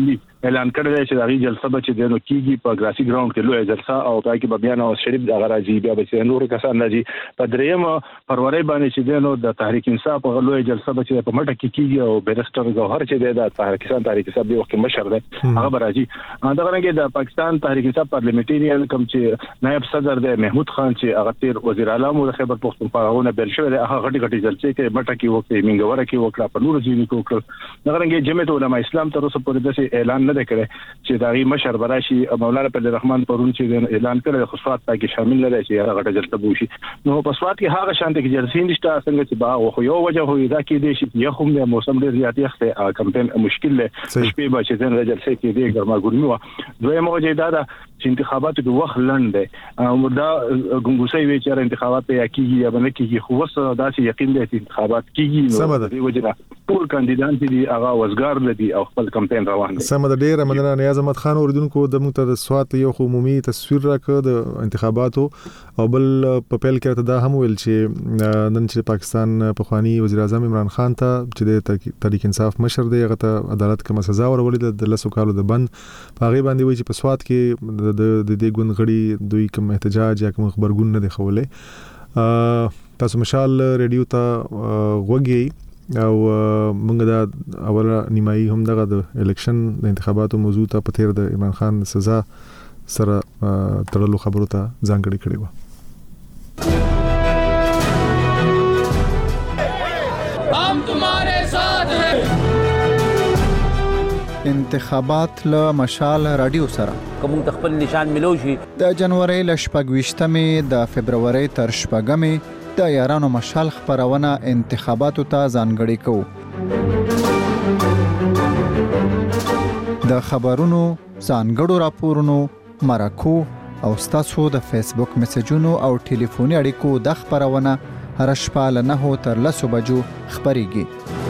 S10: اعلان کړی دی چې دغه جلسه به چې دنو کیږي په ګراسي ګراوند کې لوی جلسه او پای کې به بیا نواز شریف د غراځي بیا به چې نور کسان راځي په دریم فروری باندې چې دنو د تحریک انصاف په لوی جلسه به چې په مټه کې کیږي او بیرستر جوهر چې د پاکستان تحریک انصاف دی وخت مشر دی هغه به راځي دا رنګه د پاکستان تحریک انصاف پارلیمنټریان کوم چې نائب صدر دی محمود خان چې هغه تیر وزیر اعلی مو خیبر پختونخوا هغه بل شوی هغه غټي غټي جلسې کې مټه کې وکړي منګوره کې وکړه په نور ځینې کې وکړه دا رنګه جمعیت علماء اسلام تر اوسه پورې د اعلان نه کړي چې داغي مشر براشي مولانا فضل الرحمن پرون چې اعلان کړی خصوصات پکې شامل نه دي چې هغه غټه جلسه بوشي نو په سواد کې هغه شانته کې جلسې نشته څنګه چې باغ خو یو وجه هو دا کې دي چې یو هم د موسم ډیر زیات یخته کمپاین مشکل له شپې به چې د جلسې کې دی ګرما ګرمي و دوی موجه دا چې انتخابات د وخت لنډ دي او دا ګنګوسي وی چې انتخابات یا کیږي یا نه کیږي خو وس دا چې یقین دی چې انتخابات کیږي نو د وجه ټول کاندیدان دي هغه وزګار دي او خپل کمپاین روان دي
S1: سم د ډیره مننه نیاز احمد خان اوردونکو د موږ ته سوات یو عمومي تصویر راکړ د انتخاباتو او بل په پیل کې دا هم ویل چې نن چې پاکستان پخوانی وزیر اعظم عمران خان ته چې د تحریک انصاف مشر دی هغه ته عدالت کوم سزا ورولې د 10 کالو د بند پاغي باندې وی چې په سوات کې د دې ګوند غړي دوی کوم احتجاج یا کوم خبرګون نه دی خولې تاسو مشال ریډیو ته وګي او موږ دا اوله نیمایي هم دغه د الیکشن د انتخاباتو موضوع ته په تیر د عمران خان سزا سره تړلو خبرو ته ځانګړي کړی و
S11: हम तुम्हारे साथ हैं
S12: انتخابات له مشال رادیو سره
S13: کوم خپل نشان ملو شي
S12: د جنوري ل 28مې د فبرवरी تر 8مې د یارانو مشال خبرونه انتخاباتو ته ځانګړي کوو د خبرونو ځانګړو راپورونو مرکو او ستاسو د فیسبوک میسجونو او ټلیفوني اړیکو د خبرونه هر شپه له 9 تر 10 بجو خبريږي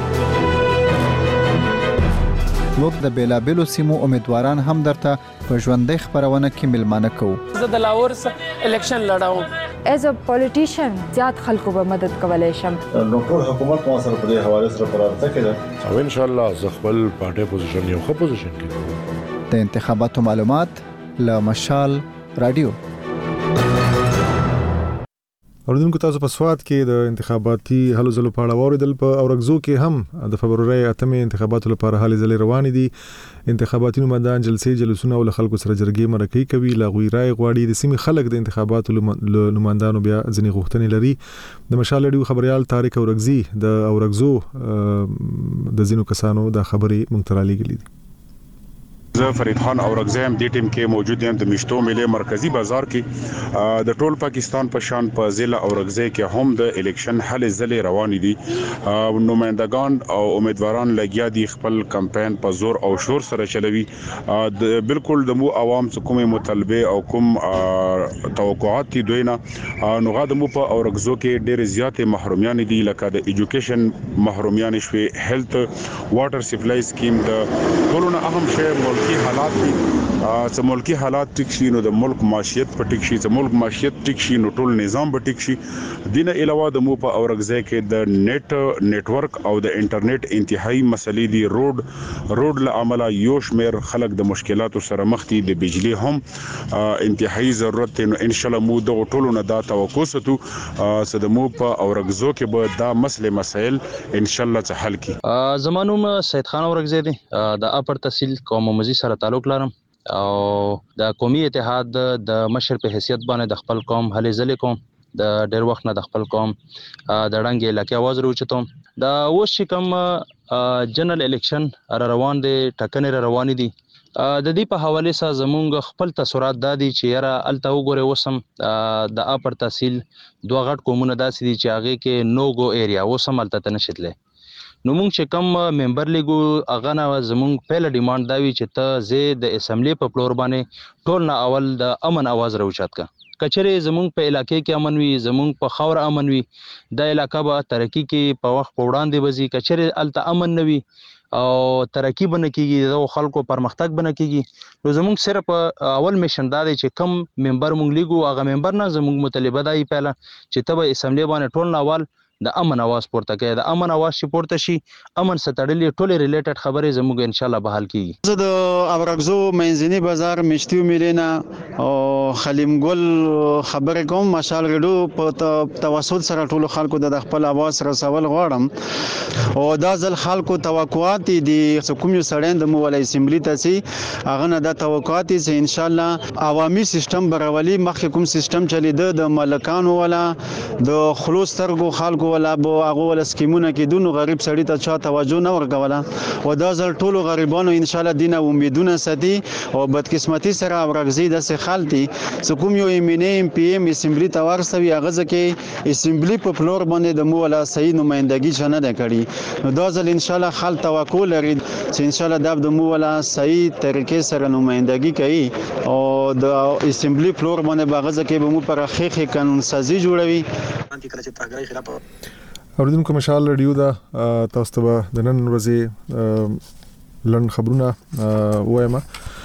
S12: موږ د بیلابلو سیمو امیدواران هم درته په ژوندۍ خبرونه کې ملمانه کوو
S11: زه د لاهور الیکشن لړاوم
S14: ایز ا پولیټیشن زیات خلکو به مدد کولای شم
S15: نو ټول حکومت مو سره په دې حواله سره پرارته کړه او ان شاء الله زه خپل پارټي پوزیشن یو خو پوزیشن کې
S12: د انتخاباتو معلومات ل مشال رادیو
S1: اوردونکو تاسو په سواد کې د انتخاباتي هلو ځلو په اړه اوریدل په اورګزو کې هم د فبرवरी 8 انتخاباتو لپاره هلي ځلې روانې دي انتخاباتي نمائندان جلسونه او خلکو سره جرګې مرکې کوي لاغوي رائے غواړي د سیمې خلک د انتخاباتو نمائندانو بیا ځنې غوښتنې لري د مشال ډیو خبريال طارق اورګزي د اورګزو د زینو کسانو د خبرې مونږ لګلې دي
S16: زه فرید خان اورګزی هم دې ټیم کې موجود یم د مشتو ملي مرکزی بازار کې د ټول پاکستان په شان په ضلع اورګزی کې هم د الیکشن حل ځلې روان دي نمائندگان او امیدواران لګیا دي خپل کمپاین په زور او شور سره چلوي بالکل د مو عوام کومه مطالبه او کوم توقعات دي دوی نه نو غاده مو په اورګزو کې ډېر زیاتې محرومیان دي لکه د ایجوکیشن محرومیان شوي هیلث واټر سپلای سکیم د ټولونه اهم شی ملکی حالات دي چې ملکی حالات ټیک شي نو د ملک معیشت په ټیک شي چې ملک معیشت ټیک شي نو ټول نظام به ټیک شي دینه علاوه د مو په اورګزی کې د نتورک او د انټرنیټ انتهایی مسلې دي روډ له عمله یو شمیر خلک د مشکلاتو سره مخ دي د بجلی هم انتهایی ضرورت نو ان شاء الله مو د ټولو نه دا توقع ستو چې د مو په اورګزو کې به دا مسائل ان شاء الله حل کی
S17: زمانوم سید خان اورګزی دي د اپر تحصیل قوم مزي سره تعلق لرم او د قومي اتحاد د مشر په حیثیت باندې د خپل قوم هلي ځلې کوم د ډېر وخت نه د خپل قوم د رنګ علاقې आवाज وروچتم دا اوس چې کوم جنرال الیکشن روان دي ټکنې روان دي د دې په حواله سره زمونږ خپل تاثیرات دادي چې یاره الته وګوره وسم د اپر تحصیل دوه غټ قومونه داسې دي چې هغه کې نو گو ایریا وسم الته نشتله نو مونږ چې کوم ممبر لیګو اغه نه زمونږ پهله ډیماند دا وی چې ته زه د اسمبلی په فلور باندې ټول نه اول د امن आवाज راوچات کا کچره زمونږ په علاقې کې امن وي زمونږ په خاور امن وي د علاقې به ترقی کې په وخت وړاندې وځي کچره الته امن نوي او ترقی بنه کیږي د خلکو پرمختګ بنه کیږي نو زمونږ صرف اول میشن دا دی چې کم ممبر مونږ لیګو هغه ممبر نه زمونږ مطالبه دی پهله چې ته به اسمبلی باندې ټول نه اول د امن आवाज پورته کوي. د امن आवाज چې پورته شي امن ستړلې ټوله ریلیټډ خبرې زموږ ان شاء الله به حل کیږي.
S18: زه د ابرغزو منځني بازار مشتیو میلینا او خلیم ګل خبرې کوم. ماشال ریډیو په تواصل سره ټول خلکو د خپل आवाज رسول غواړم او دا ځل خلکو توقعات دي کوم یو سړی د مولا اسمبلی ته سي هغه نه د توقعات چې ان شاء الله عوامي سیستم برولي مخکې کوم سیستم چلیده د ملکانو ولا د خلوص ترغو خلکو ولا بو هغه ول سکیمونه کې دونو غریب سړی ته چا توجه نه ورکوله او دا ځل ټول غریبانو ان شاء الله دینه امیدونه ساتي او بدقسمتي سره ورغزي د سه خالتي کوم یو ایم پی ایم اسمبلی ته ورسوي هغه ځکه اسمبلی په فلور باندې د مولا صحیح نمائندګي چنه ده کړی نو دا ځل ان شاء الله خال توقع لري چې ان شاء الله د مولا صحیح طریقې سره نمائندګي کوي او د اسمبلی فلور باندې باغ ځکه به مو پر خېخه قانون سازي جوړوي.
S1: اوریدونکو مشال ریډیو دا تاسو ته د نن ورځې لن خبرونه وایم.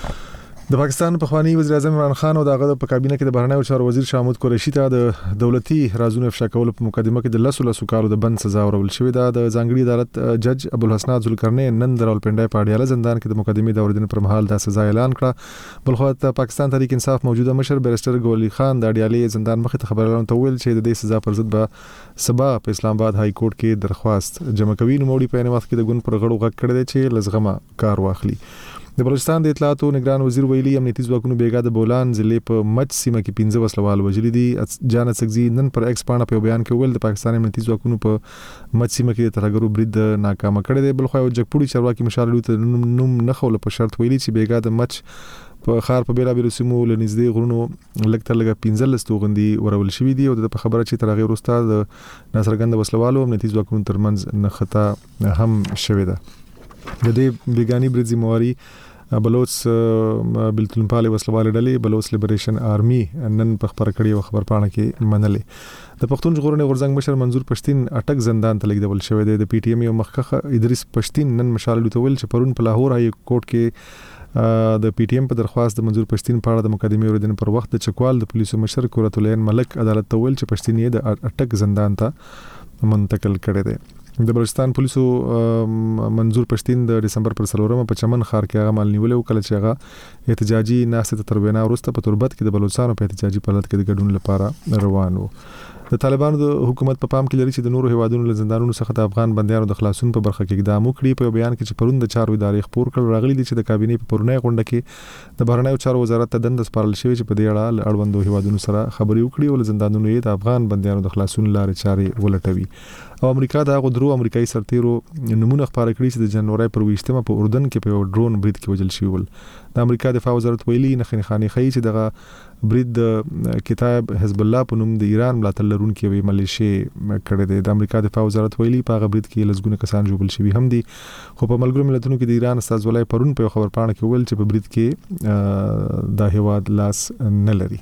S1: د پاکستان پخوانی وزیر اعظم عمران خان او دغه په کابینه کې د بهرنیو چارو وزیر شاه قریشي ته د دولتي رازونو افشا کولو په مقدمه کې د 10 کالو د بند سزا ورول شوې ده. د ځانګړي عدالت جج ابوالحسنات ذوالقرنین نن د راولپنډای په اډیاله زندان کې د مقدمې د اوریدنې پر مهال د سزا اعلان کړه. بلخو ته پاکستان تحریک انصاف موجوده مشر بیرستر ګولی خان د اډیاله زندان مخې ته خبرونه تویل چې د دې سزا پر ضد به سبا په اسلام آباد های کورټ کې درخواست جمع کوي. نو موړي په ان وخت کې د ګون پر غړو غږ کړی دی چې لزغمه کار واخلي. د بلوچستان د اطلاعات او نگران وزیر ویلي امنیتي ځواکونو بیګا د بولان ضلع په مچ سیمه کې 15 وسلوال وژلي دي. جان سګزي نن پر ایکس پاڼه په بیان کې ویل د پاکستان امنیتي ځواکونو په مچ سیمه کې د ترهګرو برید ناکام کړی دی. بلخو یو جګپوړي چارواکي مشال ته نوم نه خول په شرط ویلي چې بیګا د مچ په خار په بیلا بیرو سیمو لنځدې غرونو لکټر لګه 15 توغندي ورول شوې دي او د خبره چې ترغه وروسته د ناصرګند وسلوالو امنیتي ځواکونو ترمنځ نختا هم شوې ده. د دې بیګانی برید ذمہواری بلوچ بلتونپاله وسلواله ډلې بلوچ لیبریشن آرمي نن په خبر کړي او خبر پاڼه کې منلې. د پښتون ژغورنې غورځنګ مشر منظور پښتين اٹک زندان ته لیږدول شوی دی. د پی ټی ایم یو مخکخه ادریس پښتين نن مشال لوتول چې پرون په لاهور های کورټ کې د پی ټی ایم په درخواست د منظور پښتين په اړه د مقدمې اوریدنې پر وخت د چکوال د پولیسو مشر قرۃالعین ملک عدالت ته ویل چې پښتين یې د اٹک زندان ته منتقل کړی دی. د بلوچستان پولیسو منظور پښتين د دسمبر پر 4 په چمن ښار کې هغه مال نیولې کله چې هغه احتجاجي ناسته تر وینا وروسته په تربت کې د بلوچستان په احتجاجي پلت کې د ګډون لپاره روان وو. د طالبانو د حکومت په پام کې لري چې د نورو هیوادونو له زندانونو څخه د افغان بندیانو د خلاصون په برخه کې اقدام وکړي. په بیان کې چې پرون د چارو ادارې خبر کړ راغلي دي چې د کابینې په پرونی غونډه کې د بهرنیو چارو وزارت ته دند سپارل شوی چې په دې اړه اړوندو هیوادونو سره خبرې وکړي او له زندانونو یې د افغان بندیانو د خلاصون لارې چارې ولټوي. او امریکا د هغو درو امریکایي سرتیرو نمونه خبره کړې چې د جنوري پر 20مه په اردن کې په یو ډرون برید کې وژل شوی ول. د امریکا دفاع وزارت ویلي نه خاني خي چې دغه برید د کتاب حزب الله په نوم د ایران ملاتړ لرونکي وی ملیشي کړی دی. د امریکا دفاع وزارت ویلي په هغه برید کې لزګونه کسان جوړل شوی هم دي. خو په ملګرو ملتونو کې د ایران استازولای پرون په خبر پاڼه کې ویل چې په برید کې د هیواد لاس نه لري.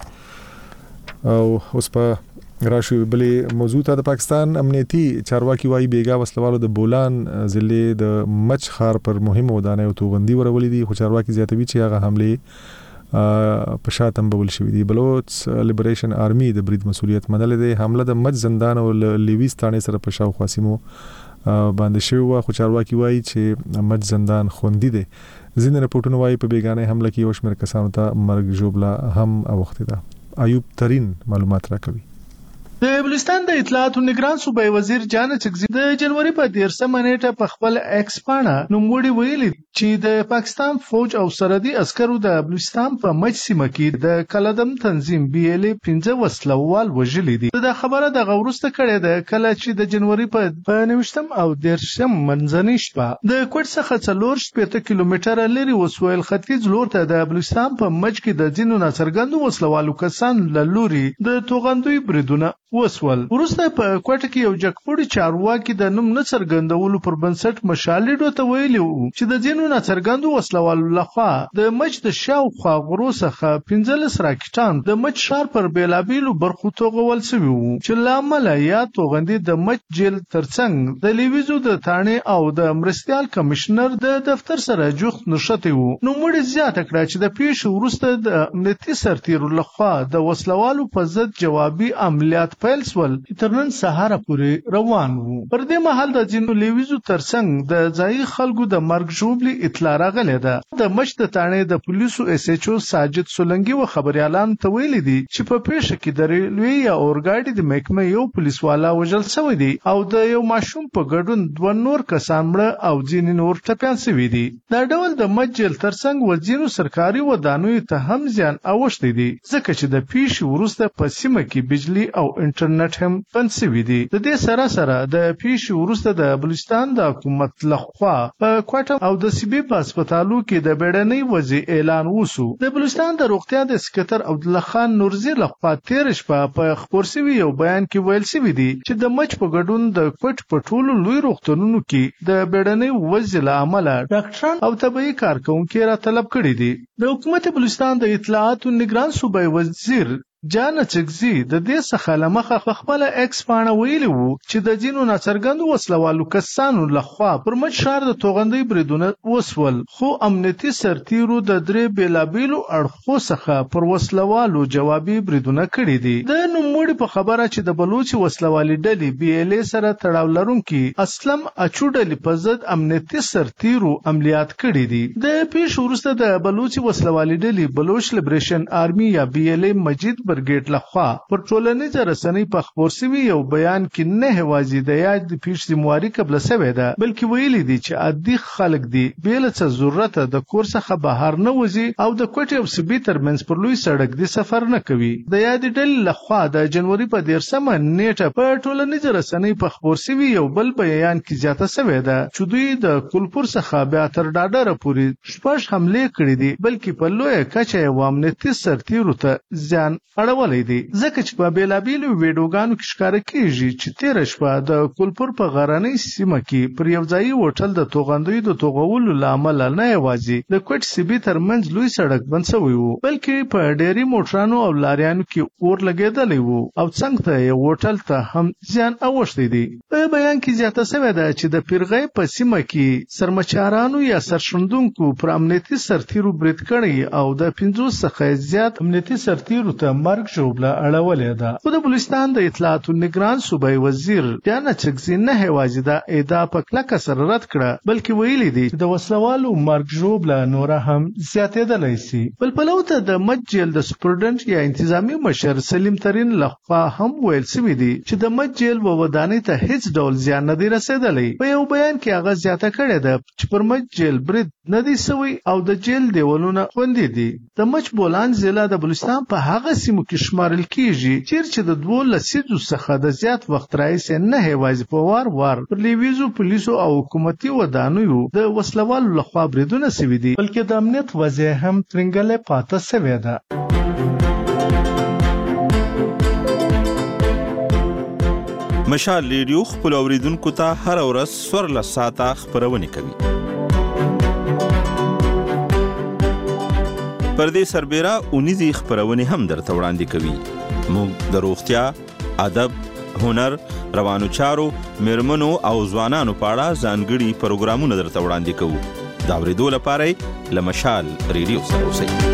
S1: او اوس په راشو بلې موضوع ته د پاکستان امنیتي چارواکي وايي بیګا وسلوالو د بولان ضلع د مچ خار پر مهمه ودانې او توغندي ورولې دي. خو چارواکي زیاتوي چې هغه حمله په شاتم بول شوې دي. بلوچ لیبریشن آرمي د برید مسولیت منلې ده. حمله د مچ زندان او لیویس تانې سره په شاوخوا سیمو باندې شوی. خو چارواکي وايي چې مچ زندان خوندي دي. ځینې رپورټونه وايي په بیګانه حمله کې یو شمېر کسانو ته مرګ ژوبله هم اوښتې ده. ایوب ترين معلومات راکوي.
S19: د بلوچستان د اطلاعات او نگران صوبای وزیر جان سګزي د جنوري په 13مه نیټه په خپل ایکس پاڼه نوموړي ویلي چې د پاکستان فوج او سرحدي عسکرو د بلوچستان په مچ سیمه کې د کلدم تنظیم BLA 15 وسلوال وژلي دي. دا خبره د غورسته کړې ده کله چې د جنوري په 19 او 13 منځنۍ شپه د کوټ څخه 4 کیلومتره لري وسویل ختیځ لور ته د بلوچستان په مچ کې د ځینو ناڅرګندو وسلوالو کسان له لوري د توغندوی بریدونه وسول. ورسته په کوټه کې یو جګپوړي چارواکي د نوم نه څرګندولو پر بنسټ مشالډو ته ویلي چې د ځینو ناڅرګندو وسلوالو لخوا د مچ د شاوخوا غرو څخه 15 راکټان د مچ شار پر بیلابیلو برخو توغول شوي وو چې لامل یا توغندي د مچ جیل ترڅنګ د لیویزو د تانې او د مرستيال کمشنر د دفتر سره جوخت نشته وو. نو موږ زیاته کړه چې د پیښ ورسته د امنیتي سرتیرو لخوا د وسلوالو په ضد جوابي عملیات پیل سول تر نن سهار پورې روان وو. پر دې مهال د ځینو لیویزو ترڅنګ د ځایي خلکو د مرګ ژوبلي اطلاع راغلې ده. د مشت تانې د پولیسو اس ایچ او ساجد سولنګي و خبريالان ته ویلي دي چې په پیښه کې د ریلوی یا اورګاډي د محکمې یو پولیس والا وژل شوی دی او د یو ماشوم په ګډون دوه نور کسان مړه او ځینې نور ټپيان شوي دي. دا ډول د مجل ترڅنګ وزینو سرکاري ودانیو ته هم زیان اوښتي دي ځکه چې د پیښې وروسته په سیمه کې بجلی او انټرنیټ هم بند شوي دي. د دې سره د پیښې وروسته د بلوچستان د حکومت لخوا په کوټه او د سیبي په هسپتالو کې د بیړنۍ وضع اعلان وشو. د بلوچستان د روغتیا د سکتر عبدالله خان نورزي لخوا تیر شپه په خبر شوی یو بیان کې ویل شوی دی چې د مچ په ګډون د کوټ په ټولو لوی روغتونونو کې د بیړنۍ وضع له امله ډاکټران او طبي کارکونکو را طلب کړی دي. د حکومت بلوچستان د اطلاعات او نگران صوبای وزیر جان چکزي د دې څخه لمخه خپل ایکس پاڼه ویلي وو چې د جنو ناڅرګند وسلوالو کسانو لخوا پر مچ شهر د توغندۍ بریدونه وسول خو امنیتي سرتیرو د درې بیلابیلو اړخو څخه پر وسلوالو جوابي بریدونه کړي دي. د نوموړي په خبره چې د بلوچ وسلوالي ډلې بي ال ای سره تړاو لرونکي اسلم اچو ډلې په ضد امنیتي سرتیرو عملیات کړي دي. د پیښې وروسته د بلوچ وسلوالي ډلې بلوچ لیبریشن آرمي یا بي ال ای مجید برګیټ لخوا پر ټولنیزه رسنۍ په خبر شوی یو بیان کې نه هوازي د یاد د پیښې ذمہواری قبل شوی ده بلکې ویلي دي چې عادي خلک دي بیل څه ضرورت د کور څخه بهر نه وځي او د کوټې او سبي ترمنځ پر لوی سړک دی سفر نه کوي. د یاد ډلې لخوا د جنوري په 13مه نیټه په ټولنیزه رسنۍ په خبر شوی یو بل بیان کې زیاته شوی ده چې دوی د کولپور څخه بیا تر ډاډره پورې شپږ حمله کړې دي بلکې په لوی کچه یو امنیتي سرتیرو ته ځان اړولې دي ځکه چې په بیلابیلو ویډیوګانو کې ښکاره کیږي چې تیر شپه د کولپور په غرنۍ سیمه کې پر یو ځایي هوټل د توغندۍ د توغولو لامل نه یوازې د کوټ سیبي ترمنځ لوی سړک بند شوی وو بلکې په ډېری موټرانو او لاریانو کې اور لګیدلی وو او څنګه ته یو هوټل ته هم ځان اوښتی دی. په بیان کې زیاته شوې ده چې د پیرغۍ په سیمه کې سرمچارانو یا سرښندونکو پر امنیتي سرتیرو برید کړی او د 50 څخه زیات امنیتي سرتیرو ته مرګ ژوبله اړولې ده. خو د بلوچستان د اطلاعات نگران صوبای وزیر جان چکزي نه هوازي دا ادعا په کلکه سره رد کړه بلکې ویلي دي چې د وسلوالو مرګ ژوبله نور هم زیاتېدلی شي. بل پلو ته د مجل د سپورډنټ یا انتظامی مشر سلیم ترين لخوا هم ویل شوی دی چې د مجل و ودانۍ ته هیڅ ډول زیان نه دی رسیدلی. په یو بیان کې هغه زیاته کړې ده چې پر مجل برید نه دی شوی او د جیل دیوالونه خوندي دي. د مچ بولان ضلع د بلوچستان په هغه سیمو کې شمارل کیږي چیرې د 2 لسیزو څخه د زیات وخت راځي نه هوازي په وار پر لیویزو پولیسو او حکومتي ودانیو د وسلوالو لخوا بریدونه شوي دي بلکې د امنیت وضع هم ترنګلې پاتې شوې ده.
S20: مشال ریډیو خپل اوریدونکو ته هر ورځ سور لساته خبرونه کوي. پر دې سربېره اونیزي خبرونه هم درته وړاندې کوي. موږ د روغتیا، ادب، هنر، روانو چارو، میرمنو او ځوانانو په اړه ځانګړي پروګرامونه درته وړاندې کوو. دا اورېدو لپاره له مشال ریډیو سره اوسئ.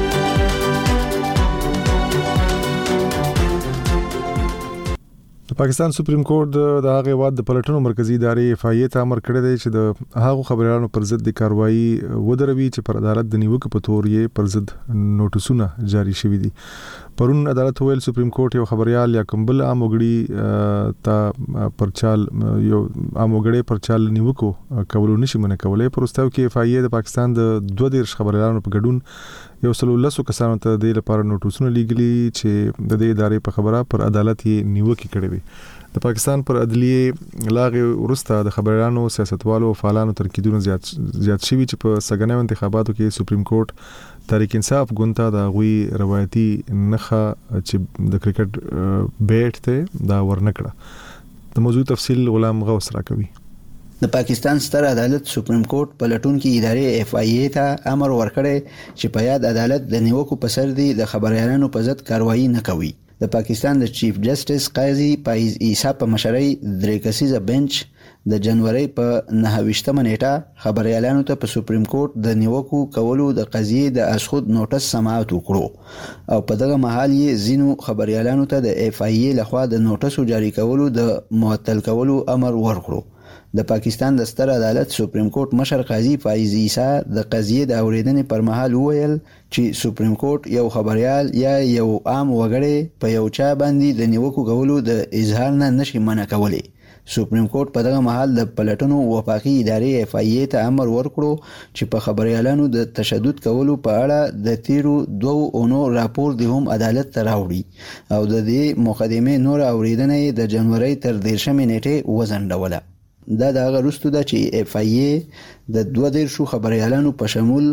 S1: د پاکستان سپریم کورټ د هغه واد د پلټنو مرکزی ادارې FIA ته امر کړی دی چې د هغو خبريالانو پر ضد د کاروایی ودروي چې پر عدالت د نیوکه په تور یې پر ضد نوټیسونه جاری شوي دي. پرون عدالت ویل سپریم کورټ یو خبريال یا کوم بل عاموګړي ته پرچال یو عاموګړي پرچال نیوکو کولو نشي منع کولای. پرستاو کې FIA د پاکستان د 22 خبريالانو په ګډون یو سلو لسو کسانو ته د لپاره نوټیسونه لیږلي چې د دې ادارې په خبره پر عدالت یې نیوکه کړې وي. د پاکستان پر عدلیه لاغه ورسته د خبريالانو سیاستوالو او فعالانو تنقیدونه زیات شوي چې په سګنیو انتخاباتو کې سپریم کورټ تحریک انصاف ګونتا د غوي روایتي نخه چې د کرکټ بیټ ته دا ورنکړه. د موضوع تفصیل غلام غوث راکوي.
S21: د پاکستان ستر عدالت سپریم کورټ پلټونکو ادارې FIA ته امر ورکړی چې په یاد عدالت د نیوکو په سر دی د خبريالانو په ضد کاروایی نه کوي. د پاکستان د چیف جسټس قاضي فایز عیسی په مشرۍ 3 کسیزه بنچ د جنوري په 29مه نیټه خبريالانو ته په سپریم کورټ د نیوکو کولو د قضیې د اسخود نوټس سماعت وکړو او په دغه مهال یې زینو خبريالانو ته د اف ای ای لخوا د نوټسو جاری کولو د معطل کولو امر ورکړو. د پاکستان د ستر عدالت سپریم کورټ مشر قاضي فایز عیسی د قضیې د اوریدنې پر مهال وویل چې سپریم کورټ یو خبريال یا یو عام وګړی په یو چا باندې د نیوکو کولو د اظهار نه نشي منع کولی. سپریم کورټ په دغه مهال د پلټنو وفاقي ادارې اف ای ای ته امر ورکړو چې په خبريالانو د تشدد کولو په اړه د تیرو 2 اونو راپور د هم عدالت ته راوړي او د دې مقدمه نور اوریدنې د جنوري تر 10مه نیټه وزندوله. دا د هغه وروسته ده چې اف ای ای د 22 خبريالانو په شمول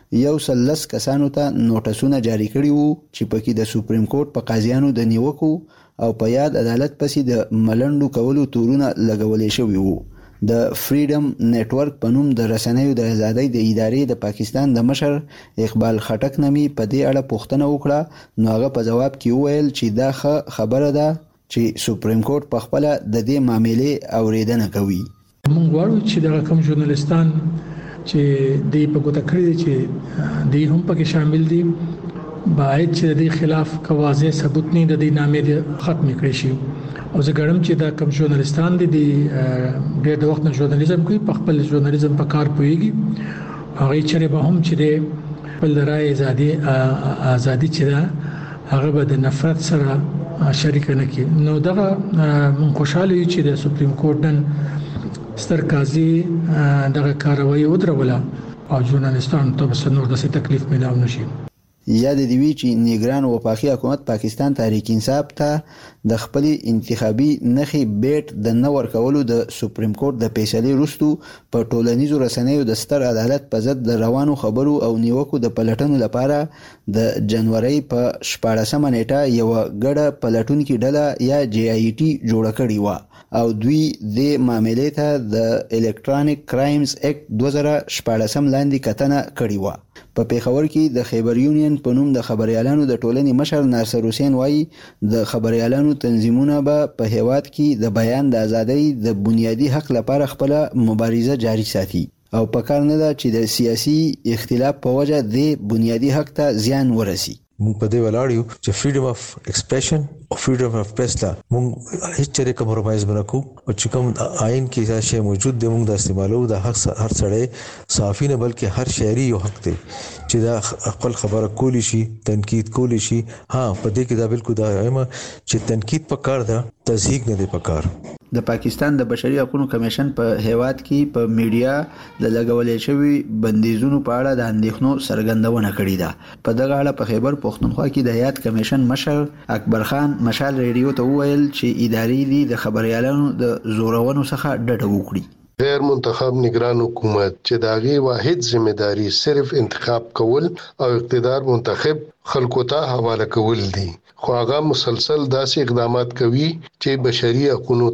S21: 110 کسانو ته نوټسونه جاری کړي وو چې پکې د سپریم کورټ په قاضیانو د نیوکو او په یاد عدالت پسې د ملنډو کولو تورونه لګولې شوی وو. د فریډم نتورک په نوم د رسنیو د ازادۍ د ادارې د پاکستان د مشر اقبال خټک نامي په دې اړه پوښتنه وکړه نو هغه په جواب کې وویل چې دا خبره ده چې سپریم کورټ په خپل د دې معاملې اوریدنه کوي.
S4: موږ غواړو چې دا کوم ژورنالستان چې د په ګوته کړی چې د هم پکې شامل دي باید چې د خلاف کوازه ثبوت نه د نامې ختم کړي شي او زه ګڼم چې دا کوم ژورنالستان دي د وخت نه ژورنالیزم کوي په خپل ژورنالیزم په کار پويږي هغه چې به هم چې په لرای ازادي چې دا هغه به د نفرت سره شریک نه کی. نو دغه من خوشاله یو چې د سپریم کورټ نن ستر قاضي دغه کاروایی ودروله او ژورنالستانو ته به نور د تکلیف ملاو نشي.
S21: یاد دی وی چې نیګران وفاقي حکومت پاکستان تحریک انصاف ته د خپل انتخابي نخي بیت د نور کولو د سپریم کورټ د فیصله وروسته په ټولنیزو رسنیو د ستر عدالت په ضد د روانو خبرو او نیوکو د پلټنو لپاره د جنوري په 14مه نیټه یو ګډه پلټونکو ډله یا جی ای ټي جوړ کړی و او دوی د معاملې ته د الکترونیک کرایمز اکټ 2014 لاندې کتنه کړی و. په پیښور کې د خیبر یونین په نوم د خبريالانو د ټولنې مشر ناصر حسین وایي د خبريالانو تنظیمونه به په هیواد کې د بیان د ازادۍ د بنیادی حق لپاره خپل مبارزه جاری ساتي او په کار نه ده چې د سیاسي اختلاف په وجه د بنیادی حق ته زیان ورسي.
S22: مونږ په دې ولاړ یو چې فریډم اف ایکسپریشن او فریډم اف پریس لا مونږ هیڅ چره کمپرمایز بنکو او چې کوم آئین کې دا شی موجود دی مونږ د استعمالو د حق هر سړی صحافي نه بلکې هر شهري یو حق دی چې دا خپل خبره کولی شي تنقید کولی شي. ها په دې کې دا بالکل دا وایم چې تنقید په کار ده تزهیق نه دی په کار.
S21: د پاکستان د بشري حقوقو کمیشن په هیواد کې په میډیا د لګولې شوی بندیزونو په اړه د اندېښنو څرګندونه کړې ده. په دغه اړه په خیبر پښتونخوا کې د هیات کمیشن مشر اکبر خان مشال ریډیو ته وویل چې ادارې دي د خبريالانو د زورونو څخه ډډه وکړي.
S23: غیر منتخب نگران حکومت چې داغي واحد ذمہداري صرف انتخاب کول او اقتدار منتخب خلکو ته حواله کول دي خو هغه مسلسل داسې اقدامات کوي چې بشري حقوقو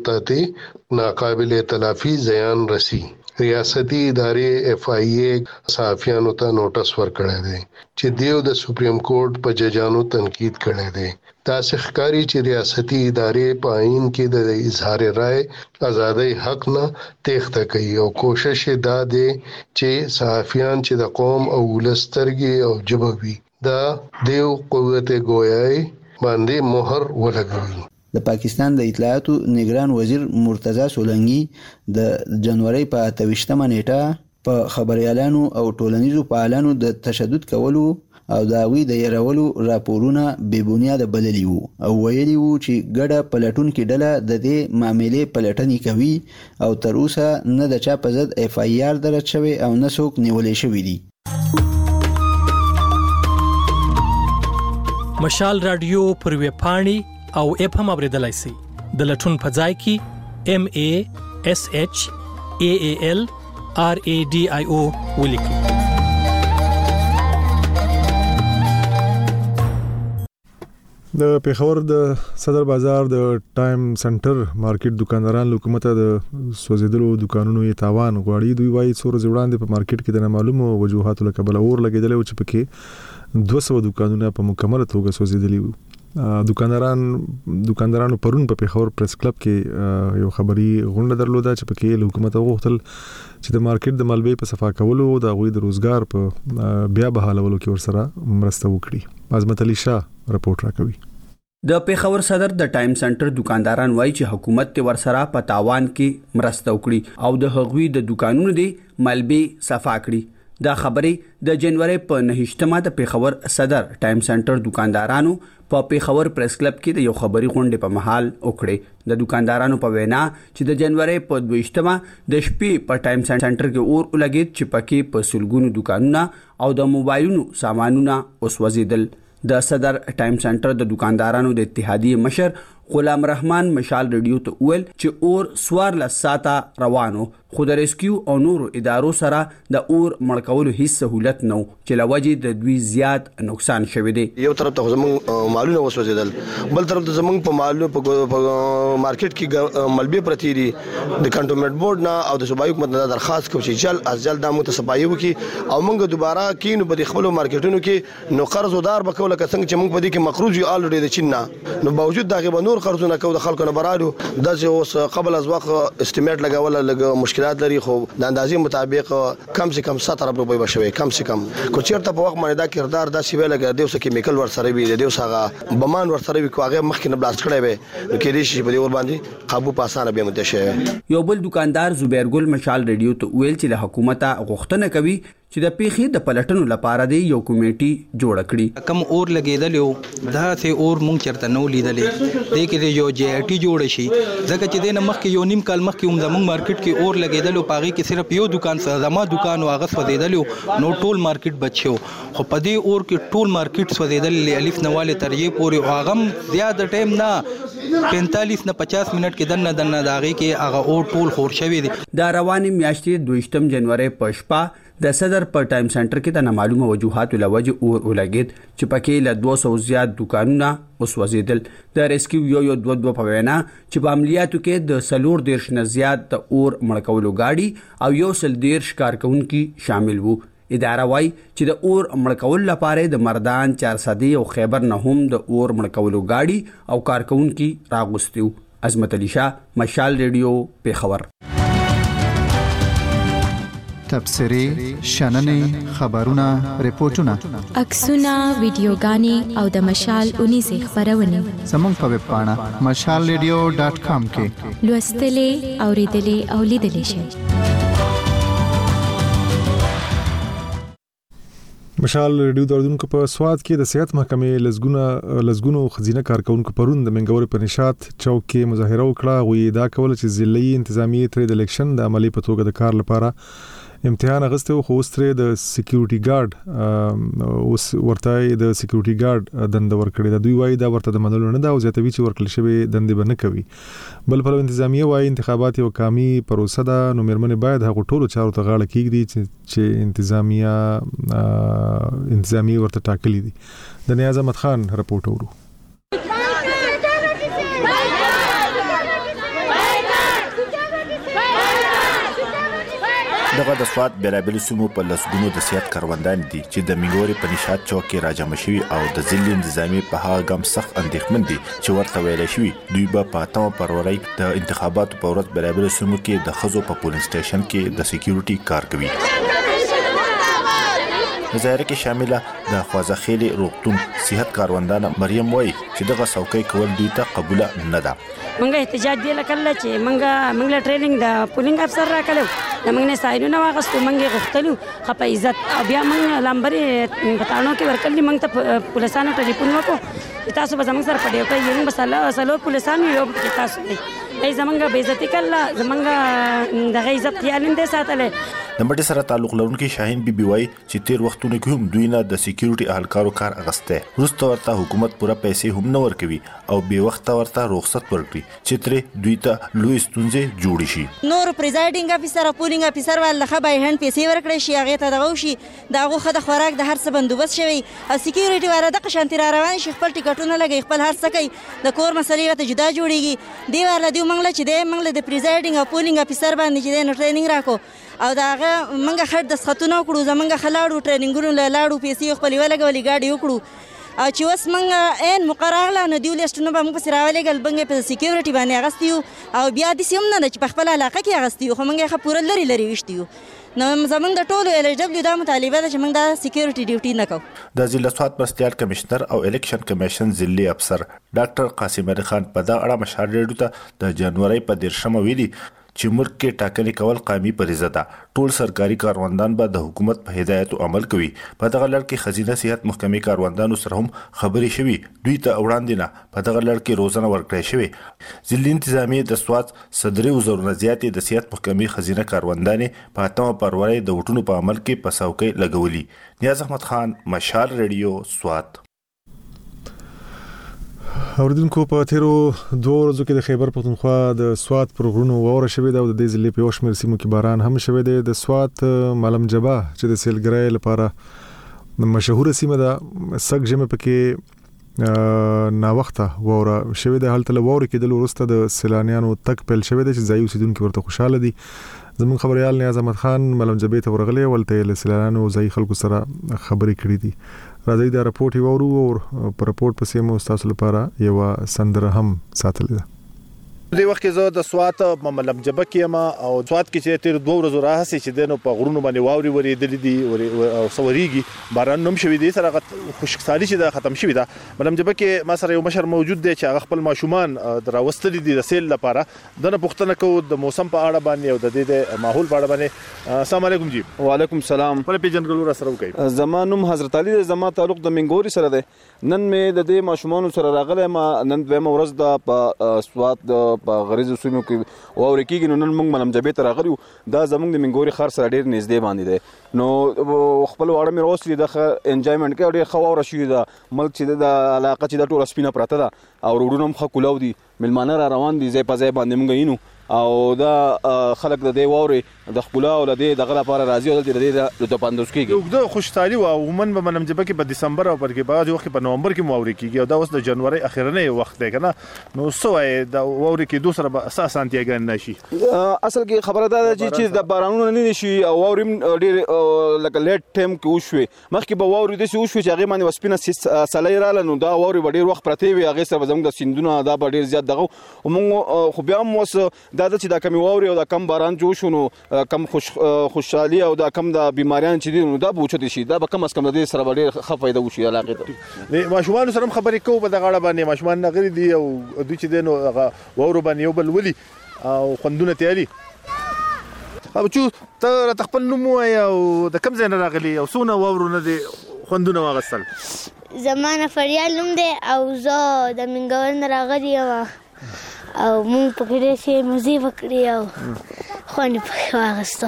S23: ته ناقابل تلافي زیان رسي. ریاستي ادارې اف ای ای صحافیانو ته نوټس ورکړی دی چې دیو د سپریم کورټ په ججانو تنقید کړی دی. تاسو ښکاری چې ریاستي ادارې په آئین کې د اظهار رائے ازادۍ حق نه تېښته کوي او کوشش دا دی چې صحافیان چې د قوم او ولسترګي او جبوي دا دیو قوت گویای باندې مهر ولګوي.
S21: د پاکستان د اطلاعاتو نگران وزیر مرتضی سولنګي د جنوري په 28مه نیټه په خبريالانو او ټولنیزو فعالانو د تشدد کولو او داوی د يرولو راپورونه بے بنیاد بللی وو او ویلی وو چې ګډه پلټونکو ډله د دې معاملې پلټنې کوي او تر اوسه نه د چا په ضد اف ای آر درج شوی او نه څوک نیولې شوی دی.
S24: مشال رادیو پر ویب پاڼې او اپ هم اوریدلای شئ. د لټون په ځای کې MASHALRADIO ولیکئ.
S1: د پیښور د صدر بازار د ټایم سنټر مارکیټ دکانداران حکومت د سوځیدلو دکانونو یې تاوان غواړي. دوی وايي څو ورځې وړاندې په مارکیټ کې د نامعلومو وجوهاتو له کبله اور لګیدل او چې پکې 200 دکانونه په مکمله توګه سوځیدلي وو. دکاندارانو پرون په پیښور پریس کلب کې یو خبري غونډه درلوده چې پکې له حکومت غوښتل چې د مارکیټ د مالبې په صفا کولو او د غوي د روزګار په بیا بحالولو کې ورسره مرسته وکړي. عظمت علي شاه رپورټ راکوي.
S2: د پیښور صدر د ټایم سنټر دکانداران وایي چې حکومت ته ورسره په تاوان کې مرسته وکړي او د هغوی د دکانونو دی مالبې صفا کړي. دا خبرې د جنوري په 9مه د پیښور صدر ټایم سنټر دکاندارانو په پیښور پریس کلب کې د یو خبري غونډې په محل وکړې. د دکاندارانو په وینا چې د جنوري په 22مه د شپې په ټایم سنټر کې اور ولګید چې پکې په سلګونو دکانونه او د موبایلونو سامانونه وسوځیدل. د صدر ټایم سنټر د دکاندارانو د اتحادیې مشر غلام رحمان مشال رادیو ته ویل چې اور 14 ساعته روانو خو د ریسکیو او نورو ادارو سره د اور مړکولو هیڅ سہولت نو چې لوجې د دوی زیات نقصان شوی دی.
S3: یو طرف ته زمونږ مالونه وسوځیدل، بل طرف ته زمونږ په مالونو په مارکیټ کې ملبې پرتی دي. د کنټونمنت بورډ نه او د صوبایي حکومت نه درخواست کوم چې جلد از جلد د متصفایي وکي او موږ دوباره کینو په خپل مارکیټونو کې نو قرضدار بکول کڅنګ چې موږ په دې کې مقروض یو الریډي د چین نه نو باوجود دغه نور قرضونه کو د خلکو نه برادو د اوس قبل از وخت استیمیټ لګول لګ مشکلات لري خو د اندازې مطابق کم سے کم 70 روپۍ بشوي کم سے کم کو چیرته په وخت باندې دا کردار د سی ویل لګ دیوسه کیمیکل ور سره وی دیوسه بمان ور سره وی کوغه مخکې نه بلاست کړی وي نو کې دې شي په دې ور باندې قابو پاسانه به متشه.
S2: یو بل دکاندار زبیر ګل مشال رادیو ته ویل چې له حکومت غوښتنه کوي چې د پیښې د پلټنو لپاره دی یو کمیټي جوړ کړي.
S6: کم اور لګیدل دا ته اور مونږ چرته نو لیدلې دې کې یو جی ټی جوړ شي ځکه چې د نمخ کې یو نیم کال مخ کې زمونږ مارکیټ کې اور لګیدل او پاغي کې صرف یو دکان سره زما دکان او هغه سوځیدل نو ټول مارکیټ بچو خو په دې اور کې ټول مارکیټ سوځیدل الف نواله ترې پورې هغه زیات ټایم نه 45 نه 50 منټ کې دنه داغي کې هغه اور ټول خور شوی دی.
S2: دا رواني میاشتې 2 جنوري په شپه د صدر په ټایم سنټر کې د نامعلومه وجوهاتو لوجه اور ولګید چې پکې له 200 زیات دکانونه وسوځیدل. د ریسکیو یو دوه په وینا چې په عملیاتو کې د سلور دیرش نه زیات د اور مړکولو گاډي او یو سل دیرش کارکونکي شامل وو. اداره وايي چې د اور مړکول لپاره د مردان 400 او خیبر نه هم د اور مړکولو گاډي او کارکونکي راغوستیو. عظمت علي شاه مشال رادیو پیښور.
S12: تبصري شننې خبرونه ریپورتونه
S7: عکسونه ویډیوګانې او د مشال 19 خبرونه
S12: زموږ په ویب پاڼه mashalradio.com کې
S7: لوستلې اوریدلې او لیدلې شئ.
S1: مشال رادیو دردونکو په سواد کې د صحت محکمې لزګونو خزینه کارکونکو پرون د منګوري په نشاط چوک کې مظاهره وکړه. غوي دا کول چې ضلعي انتظامی تر د الیکشن د عملی په توګه د کار لپاره امتحان اغسته خو اوستره د سکیورټي ګارد اوس ورته د سکیورټي ګارد دند ورکړي. د دوی وایي دا ورته د منلو نه دا او زیاتوي چې ورکل شوی دند به نه کوي. بل په انتظامیه وایي انتخابات یو کامي پروسه ده نو مرمن باید هغه ټولو چارو ته غاړه کیږي چې انتظامیه ورته ټاکلي دي. د نیاز احمد خان رپورټ ورو.
S25: دغه د سواد بیلابل سیمو په لسګونو د سیاحت کاروندان دي چې د منګوري په نشاط چوک کې راجمع شوي او د ضلع انتظامی په هغه ګام سخت اندېښمن دي چې ورته ویل شوي دوی به په 8 فروری د انتخاباتو په ورځ بیلابل سیمو کې د خزو په پولینګ سټیشن کې د سکیورټي کار کوي. مظاهره کې شامله د خوازخیل روغتون صحت کاروندان مریم وای چې دغه څوکۍ کول دوی ته قبول نه ده.
S26: منګه احتجاج دی لکه چې منګه ټریننګ د پولینګ افسر راکلو د منګه سایډونه واغستو منګه غختلو خپ عزت او بیا منګه لمبرې پټانو کې ورکلې منګ ته پولیسانو ټلیفون وکړو تاسو به زموږ سره پډیو کوي یوه بساله سلو پولیسانو یو تاسو ای زمونږه بیزتی کله زمونږه د عزت خیالین دې ساتلې.
S25: د مټي سره تعلق لرونکي شاهین بي بي وای چې تیر وختونه کې هم دوی نه د سکیورټي اهلکارو کار اغسته وروسته ورته حکومت پوره پیسې هم نه ورکوي او به وخت ورته رخصت ورکړي چې تر دوی ته لوی ستونزې جوړ شي.
S27: نور پریزایډینګ افیسر او پولینګ افیسر ولخه بای هند پیسې ورکړي شي هغه ته دغه شي دغه خد خوراک د هر څه بندوبست شوی او سکیورټي واره د قشانتی را روان شي خپل ټیکټونه لګي خپل هر څه کوي د کور مسلې ته جدا جوړیږي دی ورله دی منګل چې دی منګل د پریزایډینګ او پولینګ افیسر باندې چې دی ټریننګ راکو او داغه منګه خړ د سختونه کړو زمونږه خلاړو ټریننګونو لاړو پیسې خپل ولګولې گاډي وکړو چې اوس موږ عین مقرره نو دیو لیسټونه به موږ پسې راولېږل موږ په سکیورټي باندې اغوستي یو او بیا داسې هم نه ده چې په خپله علاقه کې اغوستي یو خو موږ یې ښه پوره لرې لرې ویشتي یو نو زموږ د ټولو LHW دا مطالبه ده چې موږ دا سکیورټي ډیوټي نه کوو
S25: د ضلع سوات مرستیال کمشنر او الیکشن کمیشن ضلعي افسر ډاکټر قاسم علي خان په دغه اړه مشال ریډیو ته د جنوري په 13 ویلي چې ملک کې ټاکنې کول قومي فریضه ده. ټول سرکاري کاروندان به د حکومت په هدایتو عمل کوي. په دغه لړ کې خزینه صحت محکمې کاروندانو سره هم خبرې شوي. دوی ته وړاندې نه په دغه لړ کې روزنه ورکړې شوې. ضلعي انتظامیه د سوات صدري وزرونه زیاتې د صحت محکمې خزینه کاروندانې په 8 فروری د وټونو په عمل کې په څوکۍ لګولي. نیاز احمد خان، مشال ریډیو، سوات.
S1: اوریدونکو په تیرو 2 ورځو کې د خیبر پختونخوا د سوات پر غرونو واوره شوې ده او د دې ضلع په یو شمېر سیمو کې باران هم شوی دی. د سوات ملم جبه چې د سیلګرۍ لپاره مشهوره سیمه ده، سګ جمع پکې نا وخته واوره شوې ده. هلته له واورې کېدل وروسته د سیلانیانو تک پیل شوی دی چې ځایي اوسیدونکي ورته خوشاله دي. زموږ خبريال نیاز احمد خان ملم جبه ته ورغلی ولته له سیلانیانو ځایي خلکو سره خبرې کړې دي. راځي دا راپورټ یو او پر راپورټ پسې مو تاسو لپاره یو سندره هم ساتلې ده.
S5: دې وخت کې زه د سوات ملم جبه کې یم او سوات کې چې تیر 2 ورځې راهسي چې دنه په غرونو باندې واوري ورېدلې دي او سوريږي باران نوم شوی دی سره خوشکسالي چې دا ختم شوی دا. ملم جبه کې ما سره یو مشر موجود دی چې هغه خپل ماشومان دراوستلي دي د سیل لپاره. دنه پوښتنه کوو د موسم په اړه باندې او د دې ماحول په اړه باندې. السلام علیکم جی.
S8: وعلیکم السلام.
S5: په پیژنګلو را سره وکړئ.
S8: زمانوم حضرت علي زما تعلق د منګوري سره دی. نن مې د دې ماشومان سره راغله ما نن دوه ورځ د په سوات په غریزو سیمو کې واورې کېږي نو نن موږ ملم جبې ته راغلو. دا زموږ د منګوري ښار سره ډېر نږدې باندې دی نو خپل واړه مې راوستلي د انجوایمنټ کې ډېر ښه واوره شوې ده. ملک چې د علاقه چې د ټوله سپینه پرته ده او روډونه هم ښه کولاو دي، مېلمانه را روان دي ځای په ځای باندې موږ یینو او دا خلک د دې واورې د ښکلا او د دې دغه لپاره راځي او د دې لطفاندوز کېږي.
S5: اوږده خوشحالي وه عموما به ملم جبه کې په دسمبر او په بعضې وخت کې په نومبر کې واورې کېږي او دا اوس د جنوري اخرنی وخت دی که نه نو څه وایې د واورې کېدو سره به څه اسانتیاګانې نه شي؟
S8: اصل کې خبره دا ده چې د بارانونه نه دي شي او واورې هم ډېر لکه لیټ ټایم کې وشوې. مخکې به واورې داسې وشوې چې هغې باندې به سپینه سلی راغله نو دا واورې به ډېر وخت پرتې وي، هغې سره به زموږ د سیندونه دا به ډېر زیات دغه وموږ خو بیا هم اوس دا ده چې دا کمې واورې او دا کم باران جوړ شو نو کم خوشحالي او دا کم د بیماریان چې دي نو دا به اوچتې شي. دا به کم از کم د دې سره به ډېر ښه فایده وشي علاقې ته.
S5: د ماشومانو سره هم خبرې کوو په دغه اړه باندې. ماشومان نغري دي او دوی چې دی نو هغه واورو باندې یو بل ولي او خوندونه تیاري. بچو ته راته خپل نوم ووایه او د کوم ځای نه راغلي او څونه واورو نه دي خوندونه واخیستل؟
S9: زما نفریال نوم دی او زه د منګور نه راغلی یم او مونږ پکې ډېر ښې مزې وکړې او خوند یې پکې واخیسته.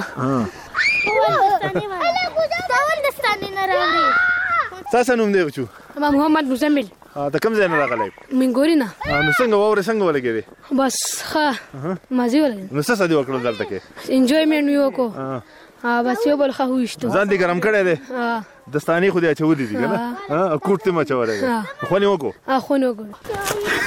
S9: اول دستانې نه راوړې.
S5: ستا څه نوم دی بچو؟
S9: محمد مزمل.
S5: د کوم ځای نه راغلی؟
S9: منګوري نه.
S5: نو څنګه واورې څنګه ولګېدې؟
S9: بس ښه مزې ولګېدې.
S5: نو څه دې وکړل دلته کې؟
S9: انجوایمنټ مې وکړو بس یو بل ښه وویشتو.
S5: ځان دې ګرم کړی دی؟ دستانې خو دې اچولي دي که نه؟ کوټ دې م اچولی دی. خوند یې وکړو؟
S9: خوند یې وکړو.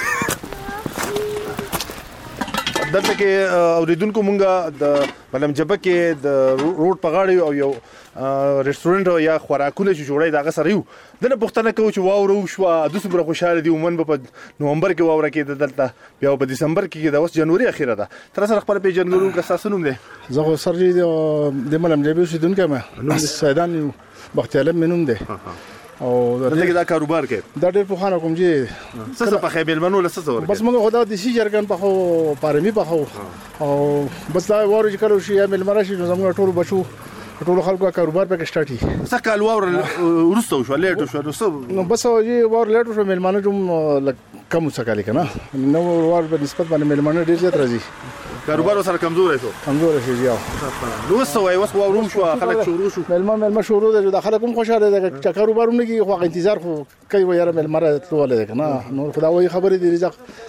S5: دلته کې اوریدونکو مونږه د ملم جبه کې د روډ په غاړه او یو ریسټورانټ یا خوراکونه چې جوړوي د هغه سره یو دنه پوښتنه کوو چې واوره وشوه دوی څومره خوشحاله دي. عموما به په نومبر کې واوره کېده دلته بیا په دسمبر کې د اوس جنوري اخیره ده. تر سره خپل پیژنګلو که ستاسو نوم دی؟
S10: زه خو سر د ملم جبې اوسېدونکی یم. سیدان بختیالم مې نوم دی او
S5: دلته دا کاروبار کوي؟
S10: دا ډېر پخوانه کوم چې
S5: څه څه پخوې مېلمنو له څه څه ورکوې؟
S10: بس موږ خو دا دیسي جرګن پخوو پارمي پخوو او بس دا واورې چې کله وشي یا مېلمه راشي نو زموږ ټولو بچو ټولو خلکو کاروبار پکې سټارټ وي.
S5: څه کال واوره وروسته وشوه لیټ وشوه نو څه؟
S10: نو بس واوره لیټ وشوه مېلمانه هم کم څه کالي که نه نو واور په نسبت باندې مېلمانه ډېر زیات راځي.
S5: کاروبار سره کمزوری شو؟
S10: کمزوری شو یا
S5: نو اوس څه وایي؟ اوس واوره هم شوه خلک شروع شو
S10: مېلمه شروع دی دا خلک هم خوشحاله دي چې کاروبار هم نه کېږي خو هغه انتظار خو کوي یاره مېلمه راتلو دی که نه نو خو دا وایي خبرې دي رزق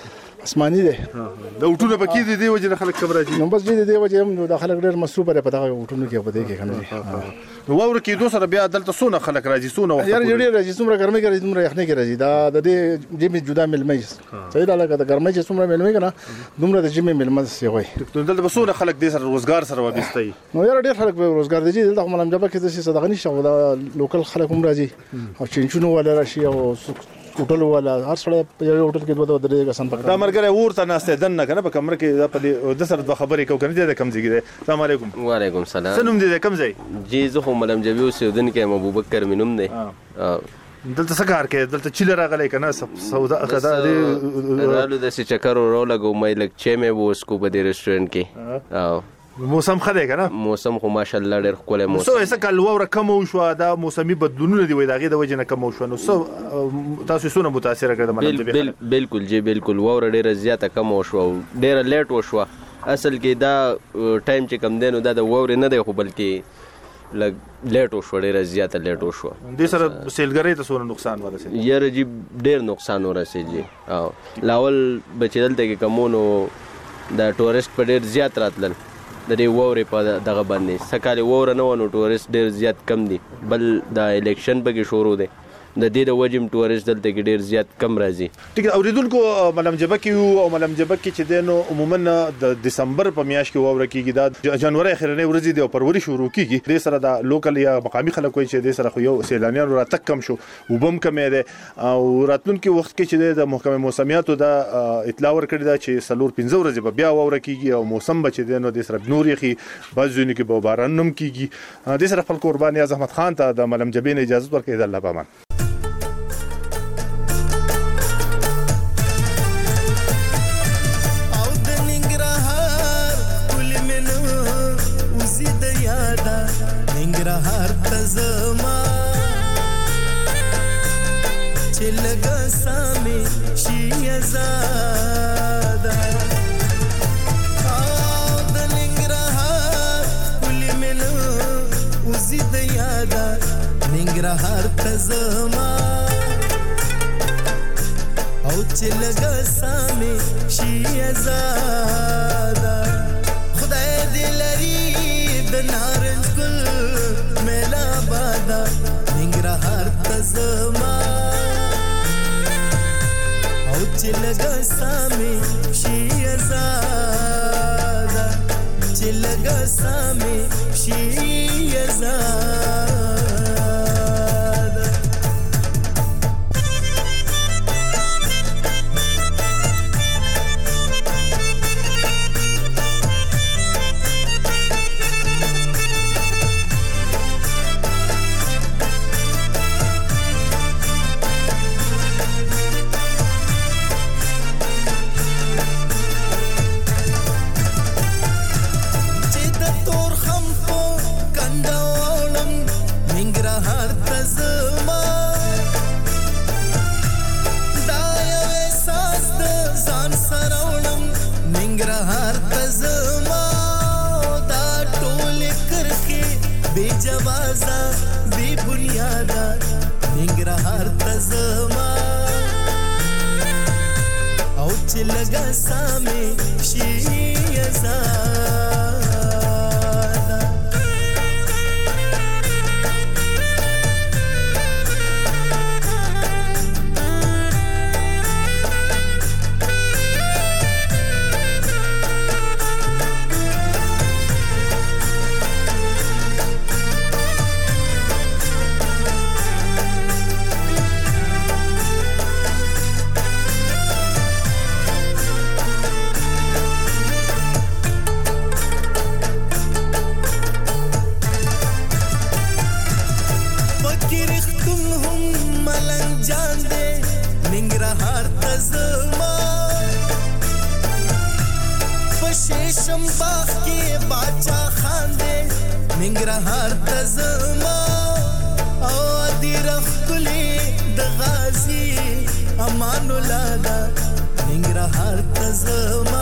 S10: آسماني دی
S5: د اوټونو پکې دي دی وجه خلک کم راځي
S10: نو بس دې وجه هم د خلک ډېر مصروف لري په دغه اوټونو کې په دې کې کنه
S5: نو واور کې دوه سره بیا دلته سونه خلک راځي سونه وخت
S10: یار ډېر راځي څومره ګرمي کې راځي څومره یخني کې راځي دا د دې جمی جدا ملمې صحیح دا لکه د ګرمۍ چې څومره ملمې کنه دومره د جمی ملمې سی وای
S5: دلته بسونه خلک دې سره روزګار سره وابستای
S10: نو یار ډېر خلک به روزګار دي دلته ملم جبه کې د صدقه نشو دا لوکل خلک هم راځي او چنچونو ولا راشي او هوټل ولا هر سره یو هوټل کې دوه درې کسان پکړه
S5: دا مرګره ورته ناشته دنه کنه په کمره کې په د سره د خبرې کو کنه د کم ځای السلام علیکم
S11: وعلیکم السلام
S5: سنوم دې کم ځای
S11: جی زه هم ملم جبي اوسېدون کې ابوبکر مینوم دی
S5: دلته څه کار کوي دلته چیل راغلی کنه سودا اخدا
S11: دې رالو د سې چکر ورو لګو مې لګ چې مې وسکو په دې ریسټورانټ کې او
S5: موسم خدای کنه
S11: موسم خو ماشاءالله ډېر ښکلی موسم
S5: سو ایسه کال وره کم وشو دا موسمي بدلونونه دی وای داغه د وجه نه کم وشو نو سو تاسو سونه متاثر کړه
S11: بالکل جی بالکل وره ډېر زیاته کم وشو ډېر لیټ وشو اصل کې دا ټایم چې کم دینو دا د وره نه دی خو بلکې لګ لیټ وشو ډېر زیاته لیټ وشو
S5: دې سره سیلګری ته سونه نقصان ورسېد
S11: یاره جی ډېر نقصان ورسېد جی او لاول بچیدل ته کې کمونو دا ټورست په ډېر زیات راتلل د دې وورې په دغه باندې سکالي ووره نه ونو ټورست ډېر زیات کم دي بل د الیکشن پکې شروع دی د دې د وجم ټورست دلته کې ډېر زیات کم راځي
S5: ټیک اوریدونکو ملم جبه کې او ملم جبه کې چې دینو عموما د دسمبر په میاشت کې ووره کېږي دا جنوري اخرنۍ ورځې دی او فروری شروع کېږي دې سره د لوکل یا مقامي خلک وایي چې دې سره خو یو سیلانیان راتګ کم شو وبم کمې ده او راتلونکي وخت کې چې د محکمه موسمیاتو د اطلاع ورکړې ده چې سلور 15 ورځې به بیا ووره کېږي او موسم به چې دینو دې سره نور یخي بعضونه کې به باران نم کېږي دې سره خپل قرباني احمد خان ته د ملم جبه نه اجازه ورکړي د الله پامان
S13: هر تزما چې لګا سامي شي زاده او د ننګرهار کلی منو وزید یاده ننګرهار تزما او چې لګا سامي شي زاده خدای دې لري د نارنج ګل ننګرهار تزما او چې لګا سامي شي زاده چې لګا سامي شي زاده لګا سامي شي زاده ننګرهار تزما او دی رخلی د غازی امان الله دا ننګرهار تزما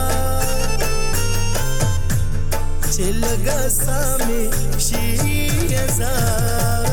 S13: چې لګا سامي شي زاده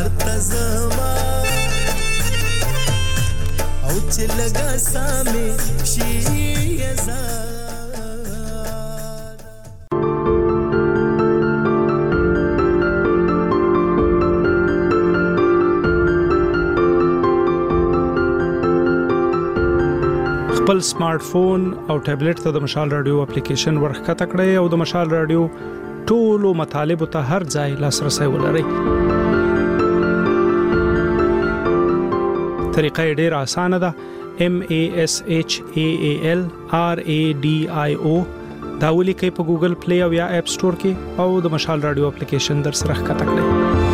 S13: ننګرهار ته زما او چې لګا سامي شي
S14: خپل سمارټ فون او ټابلیټ ته د مشال رادیو اپلیکیشن ورخکته کړئ او د مشال رادیو ټولو مطالبه ته هر ځای لاسرسي ولرئ. طریقه ډیره اسانه ده. MASHAALRADIO دا ولیکئ په ګوګل پلی او یا اپ سٹور کې او د مشال رادیو اپلیکیشن در سره ښکته کړئ.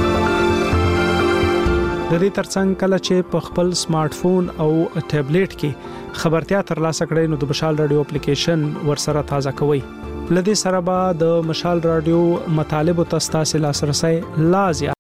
S14: د دې ترڅنګ کله چې په خپل سمارټ فون او ټابلیټ کې خبرتیا ترلاسه کړئ نو د مشال رادیو اپلیکیشن ورسره تازه کوئ. لدې سره به د مشال رادیو مطالب او تاسو لاسرسي لا زیات